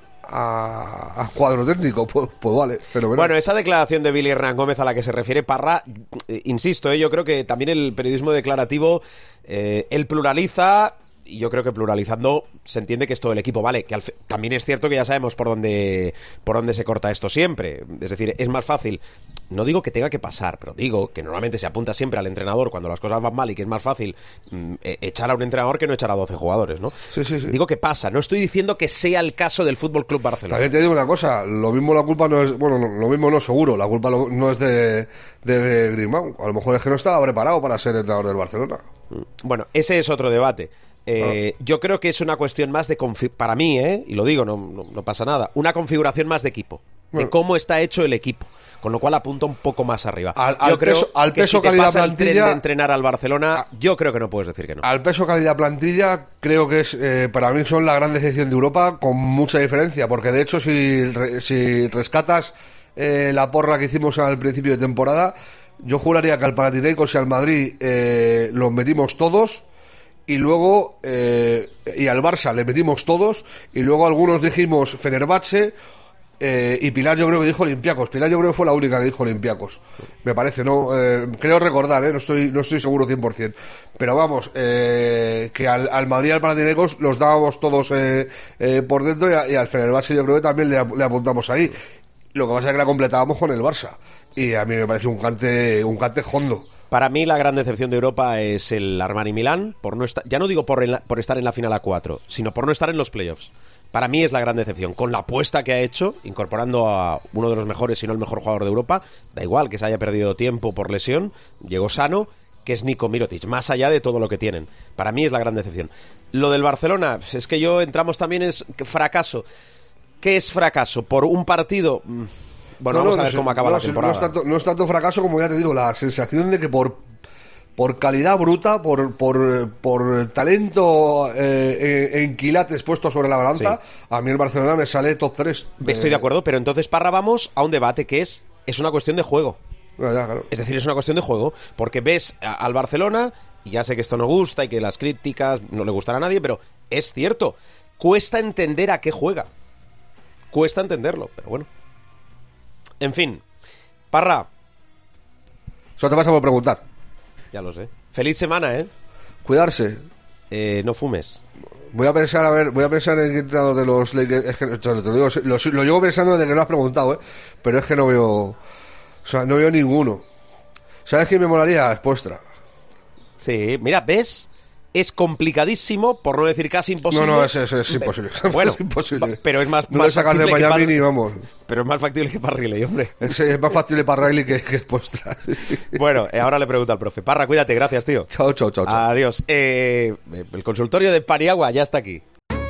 a, a cuadro técnico. Pues, pues vale, fenomenal. Bueno, esa declaración de Billy Hernán Gómez a la que se refiere Parra, eh, insisto, eh, yo creo que también el periodismo declarativo, eh, él pluraliza, y yo creo que pluralizando se entiende que es todo el equipo, vale, que al fi- también es cierto que ya sabemos por dónde, por dónde se corta esto siempre, es decir, es más fácil, no digo que tenga que pasar, pero digo que normalmente se apunta siempre al entrenador cuando las cosas van mal y que es más fácil mm, e- echar a un entrenador que no echar a doce jugadores, ¿no? Sí, sí, sí. Digo que pasa, no estoy diciendo que sea el caso del Fútbol Club Barcelona. También te digo una cosa, lo mismo la culpa no es, bueno, no, lo mismo no seguro, la culpa lo- no es de, de Griezmann, a lo mejor es que no estaba preparado para ser entrenador del Barcelona. Bueno, ese es otro debate. Eh, Yo creo que es una cuestión más de, confi- para mí, ¿eh? Y lo digo, no, no, no pasa nada, una configuración más de equipo, de Bueno. cómo está hecho el equipo, con lo cual apunta un poco más arriba. Al- yo al creo peso- al que peso si te calidad pasa el tren plantilla- de entrenar al Barcelona, yo creo que no puedes decir que no. Al peso calidad plantilla, creo que es, eh, para mí son la gran decepción de Europa, con mucha diferencia, porque de hecho si, re- si rescatas eh, la porra que hicimos al principio de temporada, yo juraría que al Panathinaikos y al Madrid eh, los metimos todos, y luego eh, y al Barça le metimos todos, y luego algunos dijimos Fenerbahce, eh, y Pilar yo creo que dijo Olympiacos. Pilar yo creo que fue la única que dijo Olympiacos, me parece, no eh, creo recordar, eh, no estoy no estoy seguro cien por ciento, pero vamos, eh, que al, al Madrid y al Panathinaikos los dábamos todos eh, eh, por dentro, y, a- y al Fenerbahce yo creo que también le, ap- le apuntamos ahí. Lo que pasa es que la completábamos con el Barça, y a mí me parece un cante un cante hondo. Para mí la gran decepción de Europa es el Armani Milán, por no estar, ya no digo por, en la- por estar en la final a cuatro, sino por no estar en los playoffs. Para mí es la gran decepción, con la apuesta que ha hecho, incorporando a uno de los mejores, si no el mejor jugador de Europa, da igual que se haya perdido tiempo por lesión, llegó sano, que es Nico Mirotic, más allá de todo lo que tienen. Para mí es la gran decepción. Lo del Barcelona, pues es que yo entramos también es fracaso. ¿Qué es fracaso? ¿Por un partido? Mm, Bueno, No, vamos no, a ver no, cómo acaba no, la sí, temporada. No es, tanto, no es tanto fracaso como ya te digo, la sensación de que por por calidad bruta, por por, por talento eh, en, en quilates puesto sobre la balanza, a mí el Barcelona me sale top tres. Estoy de acuerdo, pero entonces Parra vamos a un debate que es es una cuestión de juego. Ya, ya, claro. Es decir, es una cuestión de juego, porque ves a- al Barcelona, y ya sé que esto no gusta y que las críticas no le gustará a nadie, pero es cierto, cuesta entender a qué juega. Cuesta entenderlo, pero bueno. En fin, Parra, Eso te pasa por preguntar. ya lo sé. Feliz semana, ¿eh? Cuidarse. Eh, no fumes. Voy a pensar, a ver, voy a pensar en qué entrenador de los Lakers. Es que te lo, te digo, lo, lo llevo pensando desde que lo has preguntado, ¿eh? Pero es que no veo. O sea, no veo ninguno. ¿Sabes quién me molaría? Spoelstra. Sí, mira, ¿ves? Es complicadísimo, por no decir casi imposible. No, no, es, es, es imposible. Bueno, es imposible. va- pero es más, No más le sacas de factible que Miami Par- ni vamos. Pero es más factible que Parriley, hombre. Es, es más factible para Riley que, que Spoelstra. Bueno, eh, ahora le pregunto al profe. Parra, cuídate, gracias, tío. Chao, chao, chao, chao. Adiós. Eh, el consultorio de Paniagua ya está aquí.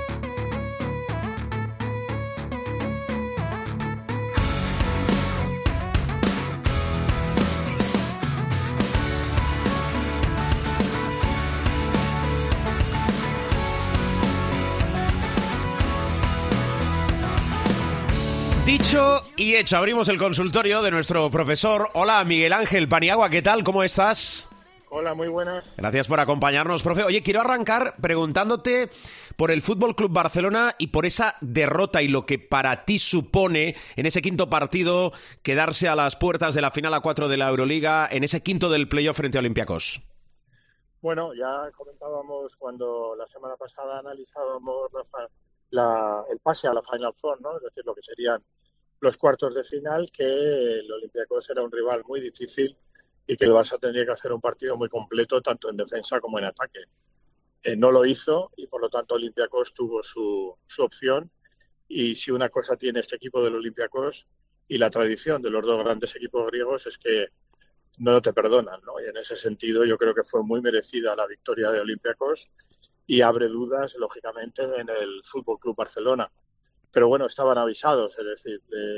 Dicho y hecho, abrimos el consultorio de nuestro profesor. Hola, Miguel Ángel Paniagua, ¿qué tal? ¿Cómo estás? Hola, muy buenas. Gracias por acompañarnos, profe. Oye, quiero arrancar preguntándote por el Fútbol Club Barcelona y por esa derrota y lo que para ti supone en ese quinto partido quedarse a las puertas de la final a cuatro de la Euroliga, en ese quinto del playoff frente a Olympiacos. Bueno, ya comentábamos cuando la semana pasada analizábamos la, la, el pase a la Final Four, ¿no? Es decir, lo que serían los cuartos de final, que el Olympiacos era un rival muy difícil y que el Barça tendría que hacer un partido muy completo, tanto en defensa como en ataque. Eh, no lo hizo y, por lo tanto, Olympiacos tuvo su, su opción. Y si una cosa tiene este equipo del Olympiacos y la tradición de los dos grandes equipos griegos es que no te perdonan, ¿no? Y en ese sentido yo creo que fue muy merecida la victoria de Olympiacos y abre dudas, lógicamente, en el Fútbol Club Barcelona. Pero bueno, estaban avisados, es decir,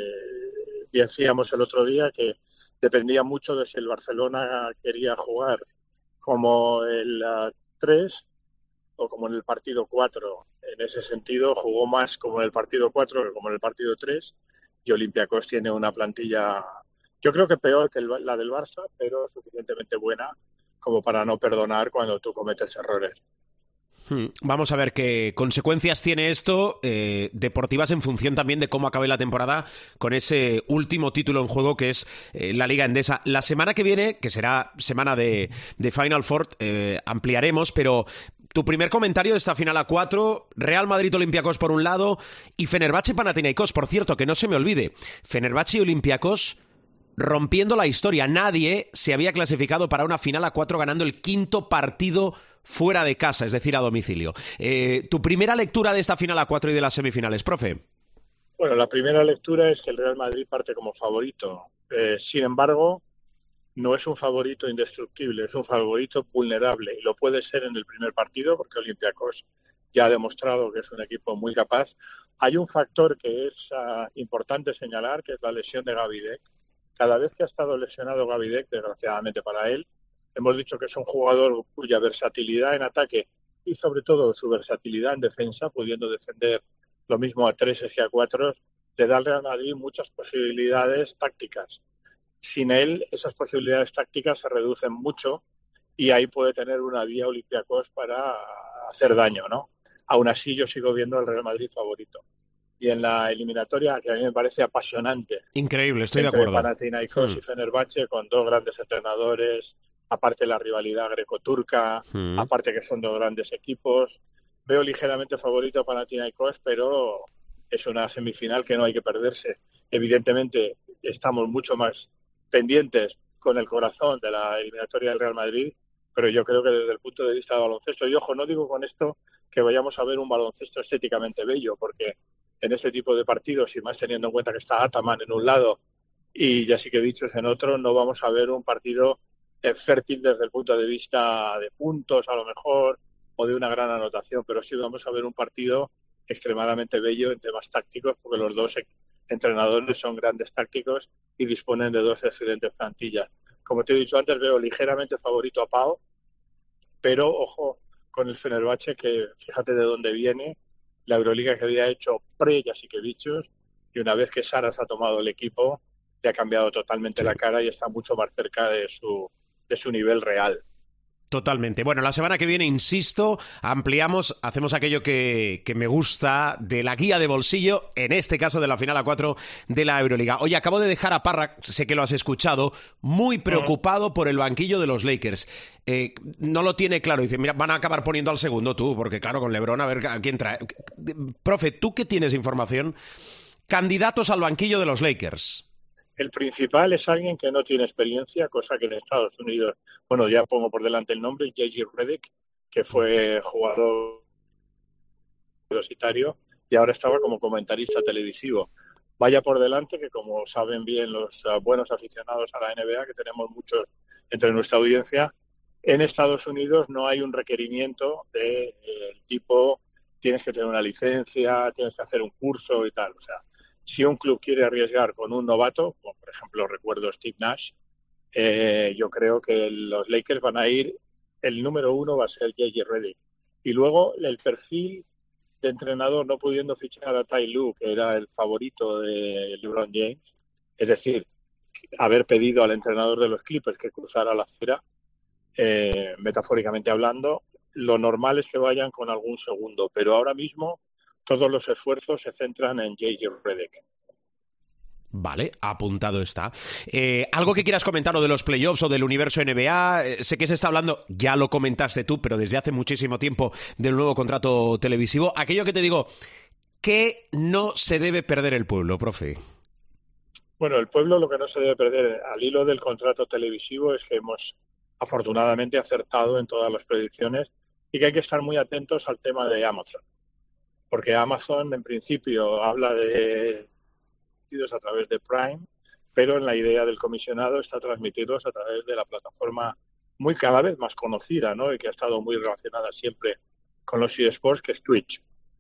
eh, decíamos el otro día que dependía mucho de si el Barcelona quería jugar como el uh, tres o como en el partido cuatro. En ese sentido, jugó más como en el partido cuatro que como en el partido tres, y Olympiacos tiene una plantilla, yo creo que peor que el, la del Barça, pero suficientemente buena como para no perdonar cuando tú cometes errores. Vamos a ver qué consecuencias tiene esto, eh, deportivas, en función también de cómo acabe la temporada con ese último título en juego que es eh, la Liga Endesa. La semana que viene, que será semana de, de Final Four, eh, ampliaremos, pero tu primer comentario de esta final a cuatro, Real Madrid-Olympiacos por un lado y Fenerbahce-Panathinaikos. Por cierto, que no se me olvide, Fenerbahce y Olympiacos rompiendo la historia. Nadie se había clasificado para una final a cuatro ganando el quinto partido fuera de casa, es decir, a domicilio. Eh, ¿Tu primera lectura de esta final a cuatro y de las semifinales, profe? Bueno, la primera lectura es que el Real Madrid parte como favorito. Eh, sin embargo, no es un favorito indestructible, es un favorito vulnerable y lo puede ser en el primer partido porque Olympiacos ya ha demostrado que es un equipo muy capaz. Hay un factor que es uh, importante señalar, que es la lesión de Gavidec. Cada vez que ha estado lesionado Gavidec, desgraciadamente para él, hemos dicho que es un jugador cuya versatilidad en ataque y sobre todo su versatilidad en defensa, pudiendo defender lo mismo a tres que a cuatro, le da al Real Madrid muchas posibilidades tácticas. Sin él, esas posibilidades tácticas se reducen mucho y ahí puede tener una vía Olympiacos para hacer daño, ¿no? Aún así, yo sigo viendo al Real Madrid favorito. Y en la eliminatoria, que a mí me parece apasionante. Increíble, estoy de entre acuerdo. Panathinaikos hmm. y Fenerbahce, con dos grandes entrenadores, aparte la rivalidad greco-turca, hmm. aparte que son dos grandes equipos. Veo ligeramente favorito a Panathinaikos, pero es una semifinal que no hay que perderse. Evidentemente, estamos mucho más pendientes con el corazón de la eliminatoria del Real Madrid, pero yo creo que desde el punto de vista del baloncesto, y ojo, no digo con esto que vayamos a ver un baloncesto estéticamente bello, porque en este tipo de partidos, y más teniendo en cuenta que está Ataman en un lado y Jasikevičius en otro, no vamos a ver un partido fértil desde el punto de vista de puntos, a lo mejor, o de una gran anotación, pero sí vamos a ver un partido extremadamente bello en temas tácticos, porque los dos entrenadores son grandes tácticos y disponen de dos excelentes plantillas. Como te he dicho antes, veo ligeramente favorito a Pau, pero ojo con el Fenerbahce, que fíjate de dónde viene, la Euroliga que había hecho pre-Jasikevičius, y una vez que Saras ha tomado el equipo, le ha cambiado totalmente la cara y está mucho más cerca de su, de su nivel real. Totalmente. Bueno, la semana que viene, insisto, ampliamos, hacemos aquello que, que me gusta de la guía de bolsillo, en este caso de la final a cuatro de la Euroliga. Oye, acabo de dejar a Parra, sé que lo has escuchado, muy preocupado uh-huh. por el banquillo de los Lakers. Eh, no lo tiene claro, dice, mira, van a acabar poniendo al segundo tú, porque claro, con LeBron a ver a quién trae. Profe, ¿tú qué tienes información? Candidatos al banquillo de los Lakers. El principal es alguien que no tiene experiencia, cosa que en Estados Unidos, bueno, ya pongo por delante el nombre, J J Redick, que fue jugador universitario y ahora estaba como comentarista televisivo. Vaya por delante que, como saben bien los uh, buenos aficionados a la N B A, que tenemos muchos entre nuestra audiencia, en Estados Unidos no hay un requerimiento de eh, tipo, tienes que tener una licencia, tienes que hacer un curso y tal, o sea, si un club quiere arriesgar con un novato, como por ejemplo recuerdo Steve Nash, eh, yo creo que los Lakers van a ir, el número uno va a ser J J Redick. Y luego el perfil de entrenador, no pudiendo fichar a Ty Lue, que era el favorito de LeBron James, es decir, haber pedido al entrenador de los Clippers que cruzara la acera, eh, metafóricamente hablando. Lo normal es que vayan con algún segundo, pero ahora mismo todos los esfuerzos se centran en J J Redick. Vale, apuntado está. Eh, ¿Algo que quieras comentar lo de los playoffs o del universo N B A? Eh, sé que se está hablando, ya lo comentaste tú, pero desde hace muchísimo tiempo, del nuevo contrato televisivo. Aquello que te digo, ¿qué no se debe perder el pueblo, profe? Bueno, el pueblo lo que no se debe perder al hilo del contrato televisivo es que hemos afortunadamente acertado en todas las predicciones y que hay que estar muy atentos al tema de Amazon. Porque Amazon, en principio, habla de a través de Prime, pero en la idea del comisionado está transmitirlos a través de la plataforma muy cada vez más conocida, ¿no? Y que ha estado muy relacionada siempre con los eSports, que es Twitch.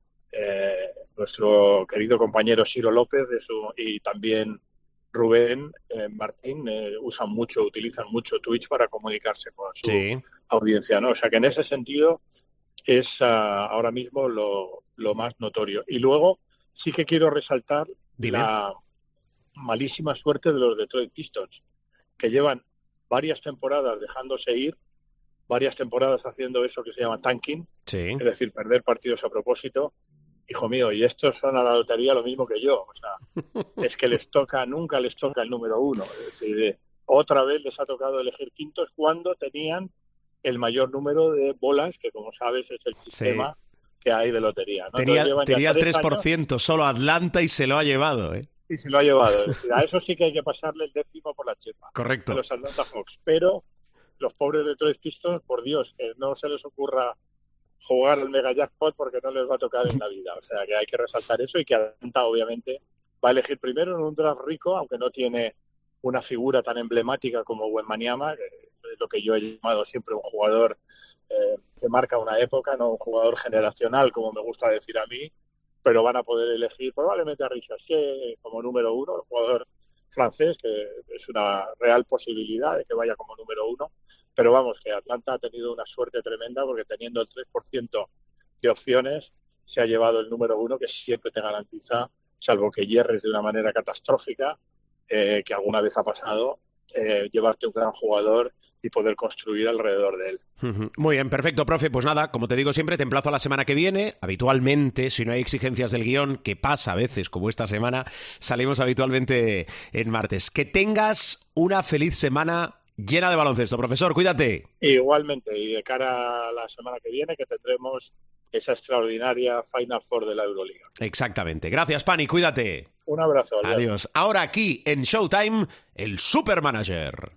Eh, nuestro querido compañero Ciro López de su, y también Rubén eh, Martín eh, usan mucho, utilizan mucho Twitch para comunicarse con su sí. audiencia, ¿no? O sea que en ese sentido es uh, ahora mismo lo, lo más notorio. Y luego sí que quiero resaltar Dime. la malísima suerte de los Detroit Pistons, que llevan varias temporadas dejándose ir, varias temporadas haciendo eso que se llama tanking, sí. es decir, perder partidos a propósito. Hijo mío, y estos son a la lotería lo mismo que yo, o sea, es que les toca, nunca les toca el número uno, es decir, otra vez les ha tocado elegir quintos cuando tenían el mayor número de bolas, que como sabes es el sistema sí. que hay de lotería, ¿no? Tenía, tenía el tres por ciento años, solo Atlanta y se lo ha llevado, ¿eh? Y se lo ha llevado, es decir, a eso sí que hay que pasarle el décimo por la chepa. Correcto. A los Atlanta Hawks, pero los pobres Detroit Pistons, por Dios, que no se les ocurra jugar al mega jackpot porque no les va a tocar en la vida, o sea que hay que resaltar eso y que Atlanta obviamente va a elegir primero en un draft rico, aunque no tiene una figura tan emblemática como Wembanyama, que es lo que yo he llamado siempre un jugador eh, que marca una época, no un jugador generacional como me gusta decir a mí, pero van a poder elegir probablemente a Richardsey como número uno, el jugador francés, que es una real posibilidad de que vaya como número uno. Pero vamos, que Atlanta ha tenido una suerte tremenda porque teniendo el tres por ciento de opciones se ha llevado el número uno que siempre te garantiza, salvo que hierres de una manera catastrófica, eh, que alguna vez ha pasado, eh, llevarte un gran jugador y poder construir alrededor de él. Muy bien, perfecto, profe. Pues nada, como te digo siempre, te emplazo a la semana que viene. Habitualmente, si no hay exigencias del guión, que pasa a veces, como esta semana, salimos habitualmente en martes. Que tengas una feliz semana llena de baloncesto, profesor, cuídate. Igualmente, y de cara a la semana que viene que tendremos esa extraordinaria Final Four de la Euroliga. Exactamente. Gracias, Pani, cuídate. Un abrazo. Adiós. Adiós. Ahora aquí en Showtime, el Supermanager.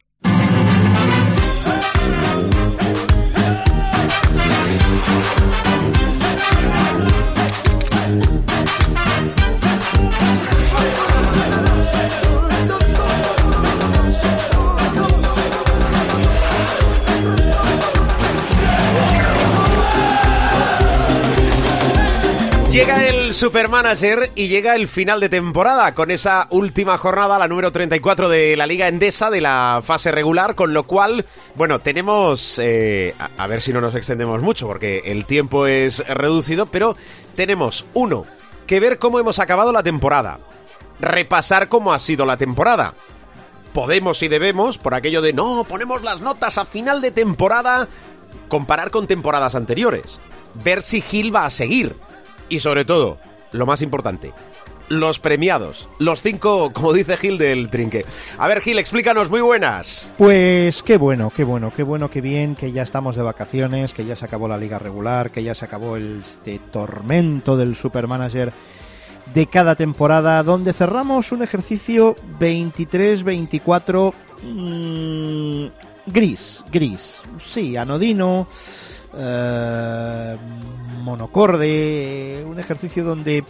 Llega el Supermanager y llega el final de temporada con esa última jornada, la número treinta y cuatro de la Liga Endesa, de la fase regular, con lo cual, bueno, tenemos, eh, a, a ver si no nos extendemos mucho porque el tiempo es reducido, pero tenemos, uno, que ver cómo hemos acabado la temporada, repasar cómo ha sido la temporada. Podemos y debemos, por aquello de, no, ponemos las notas a final de temporada, comparar con temporadas anteriores, ver si Gil va a seguir. Y sobre todo, lo más importante, los premiados, los cinco, como dice Gil, del trinque. A ver, Gil, explícanos, muy buenas. Pues qué bueno, qué bueno, qué bueno, qué bien, que ya estamos de vacaciones, que ya se acabó la liga regular, que ya se acabó el, este tormento del Supermanager de cada temporada, donde cerramos un ejercicio veintitrés veinticuatro mmm, gris, gris, sí, anodino, Uh, monocorde, un ejercicio donde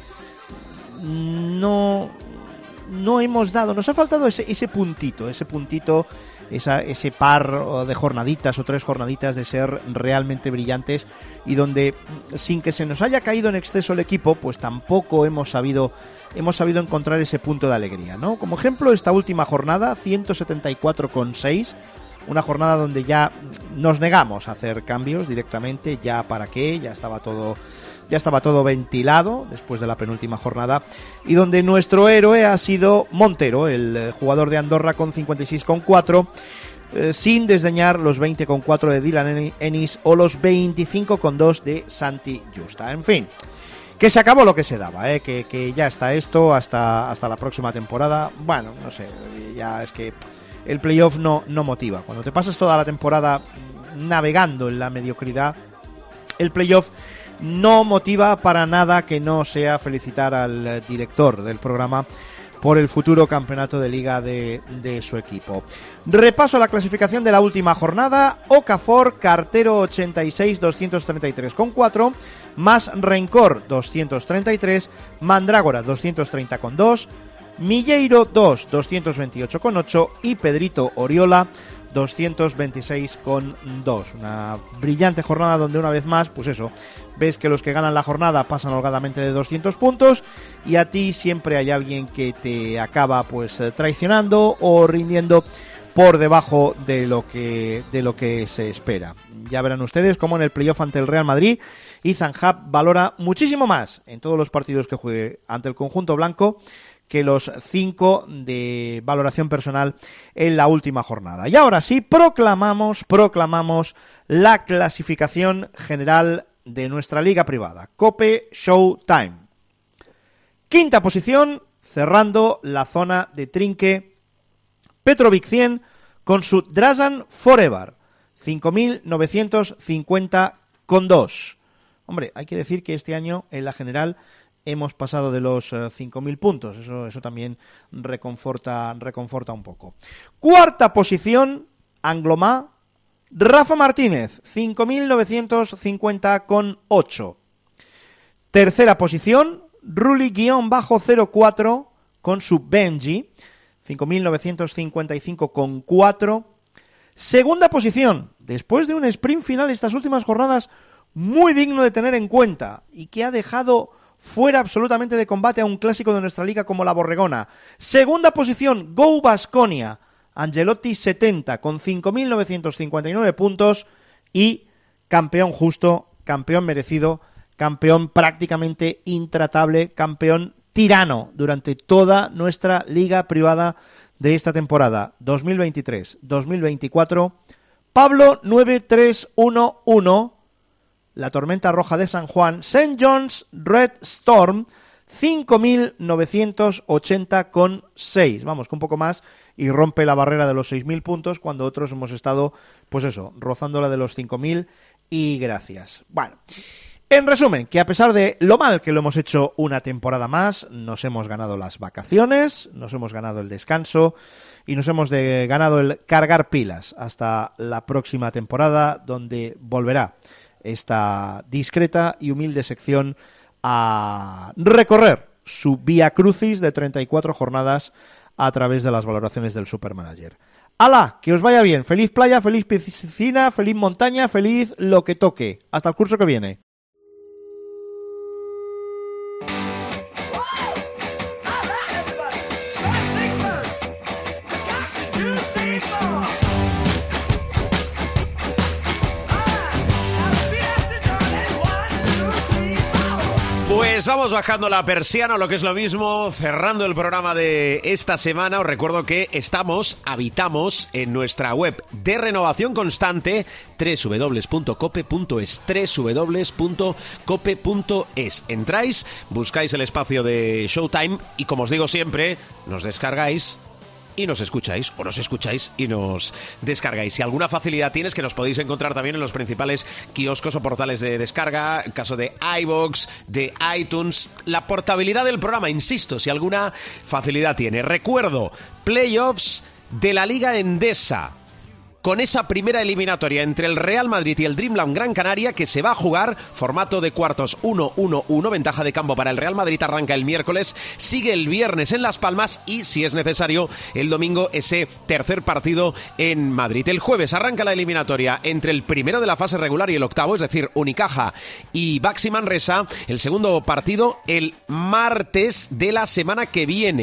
no no hemos dado, nos ha faltado ese, ese puntito, ese puntito, esa, ese par de jornaditas o tres jornaditas de ser realmente brillantes y donde sin que se nos haya caído en exceso el equipo, pues tampoco hemos sabido hemos sabido encontrar ese punto de alegría, ¿no? Como ejemplo, esta última jornada, ciento setenta y cuatro coma seis, una jornada donde ya nos negamos a hacer cambios directamente, ya para qué, ya estaba todo, ya estaba todo ventilado después de la penúltima jornada, y donde nuestro héroe ha sido Montero, el jugador de Andorra, con cincuenta y seis coma cuatro, eh, sin desdeñar los veinte coma cuatro de Dylan Ennis o los veinticinco coma dos de Santi Justa. En fin, que se acabó lo que se daba, ¿eh? que, que ya está esto hasta, hasta la próxima temporada. Bueno, no sé, ya es que el playoff no, no motiva. Cuando te pasas toda la temporada navegando en la mediocridad, el playoff no motiva para nada, que no sea felicitar al director del programa por el futuro campeonato de liga de, de su equipo. Repaso la clasificación de la última jornada. Okafor, Cartero ochenta y seis, doscientos treinta y tres con cuatro, más Rencor doscientos treinta y tres, Mandrágora doscientos treinta con dos, Milleiro dos, doscientos veintiocho con ocho y Pedrito Oriola doscientos veintiséis con dos. Una brillante jornada donde una vez más, pues eso, ves que los que ganan la jornada pasan holgadamente de doscientos puntos y a ti siempre hay alguien que te acaba pues traicionando o rindiendo por debajo de lo que de lo que se espera. Ya verán ustedes cómo en el playoff ante el Real Madrid, Ethan Happ valora muchísimo más en todos los partidos que juegue ante el conjunto blanco que los cinco de valoración personal en la última jornada. Y ahora sí, proclamamos, proclamamos la clasificación general de nuestra liga privada, Cope Showtime. Quinta posición, cerrando la zona de trinque, Petrovic cien con su Drazen Forever, cinco mil novecientos cincuenta con dos. Hombre, hay que decir que este año en la general hemos pasado de los uh, cinco mil puntos, eso, eso también reconforta, reconforta un poco. Cuarta posición, Anglomá, Rafa Martínez, cinco mil novecientos cincuenta con ocho. Tercera posición, Ruli-cero cuatro con su Benji, cinco mil novecientos cincuenta y cinco con cuatro. Segunda posición, después de un sprint final estas últimas jornadas muy digno de tener en cuenta y que ha dejado fuera absolutamente de combate a un clásico de nuestra liga como la Borregona. Segunda posición, Go Baskonia, Angelotti setenta con cinco mil novecientos cincuenta y nueve puntos y campeón justo, campeón merecido, campeón prácticamente intratable, campeón tirano durante toda nuestra liga privada de esta temporada dos mil veintitrés dos mil veinticuatro, Pablo nueve tres uno uno, la tormenta roja de San Juan, Saint John's Red Storm, cinco mil novecientos ochenta con seis. Vamos, que un poco más y rompe la barrera de los seis mil puntos cuando otros hemos estado, pues eso, rozando la de los cinco mil y gracias. Bueno, en resumen, que a pesar de lo mal que lo hemos hecho una temporada más, nos hemos ganado las vacaciones, nos hemos ganado el descanso y nos hemos de, ganado el cargar pilas hasta la próxima temporada, donde volverá esta discreta y humilde sección a recorrer su vía crucis de treinta y cuatro jornadas a través de las valoraciones del Supermanager. ¡Hala! Que os vaya bien. Feliz playa, feliz piscina, feliz montaña, feliz lo que toque. Hasta el curso que viene. Pues vamos bajando la persiana, lo que es lo mismo, cerrando el programa de esta semana. Os recuerdo que estamos, habitamos en nuestra web de renovación constante, doble u doble u doble u punto cope punto es, doble u doble u doble u punto cope punto es. Entráis, buscáis el espacio de Showtime y, como os digo siempre, nos descargáis y nos escucháis, o nos escucháis y nos descargáis. Si alguna facilidad tienes, que nos podéis encontrar también en los principales kioscos o portales de descarga, en caso de iVoox, de iTunes. La portabilidad del programa, insisto, si alguna facilidad tiene. Recuerdo, playoffs de la Liga Endesa, con esa primera eliminatoria entre el Real Madrid y el Dreamland Gran Canaria, que se va a jugar, formato de cuartos uno uno uno, ventaja de campo para el Real Madrid, arranca el miércoles, sigue el viernes en Las Palmas y, si es necesario, el domingo ese tercer partido en Madrid. El jueves arranca la eliminatoria entre el primero de la fase regular y el octavo, es decir, Unicaja y Baxi Manresa, el segundo partido el martes de la semana que viene.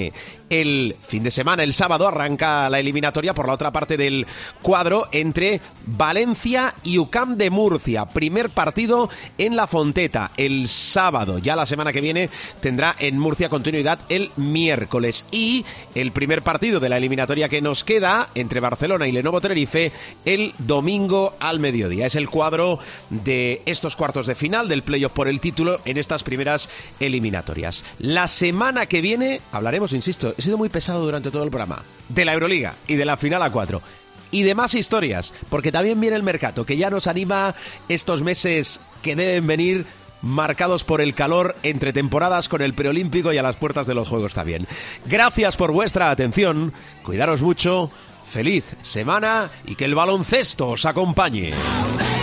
el fin de semana, el sábado, arranca la eliminatoria por la otra parte del cuadro entre Valencia y U C A M de Murcia. Primer partido en La Fonteta el sábado. Ya la semana que viene tendrá en Murcia continuidad el miércoles. Y el primer partido de la eliminatoria que nos queda entre Barcelona y Lenovo Tenerife el domingo al mediodía. Es el cuadro de estos cuartos de final del playoff por el título en estas primeras eliminatorias. La semana que viene hablaremos, insisto, he sido muy pesado durante todo el programa, de la Euroliga y de la final a cuatro. Y de más historias, porque también viene el mercado, que ya nos anima estos meses que deben venir marcados por el calor entre temporadas, con el preolímpico y a las puertas de los Juegos también. Gracias por vuestra atención, cuidaros mucho, feliz semana y que el baloncesto os acompañe.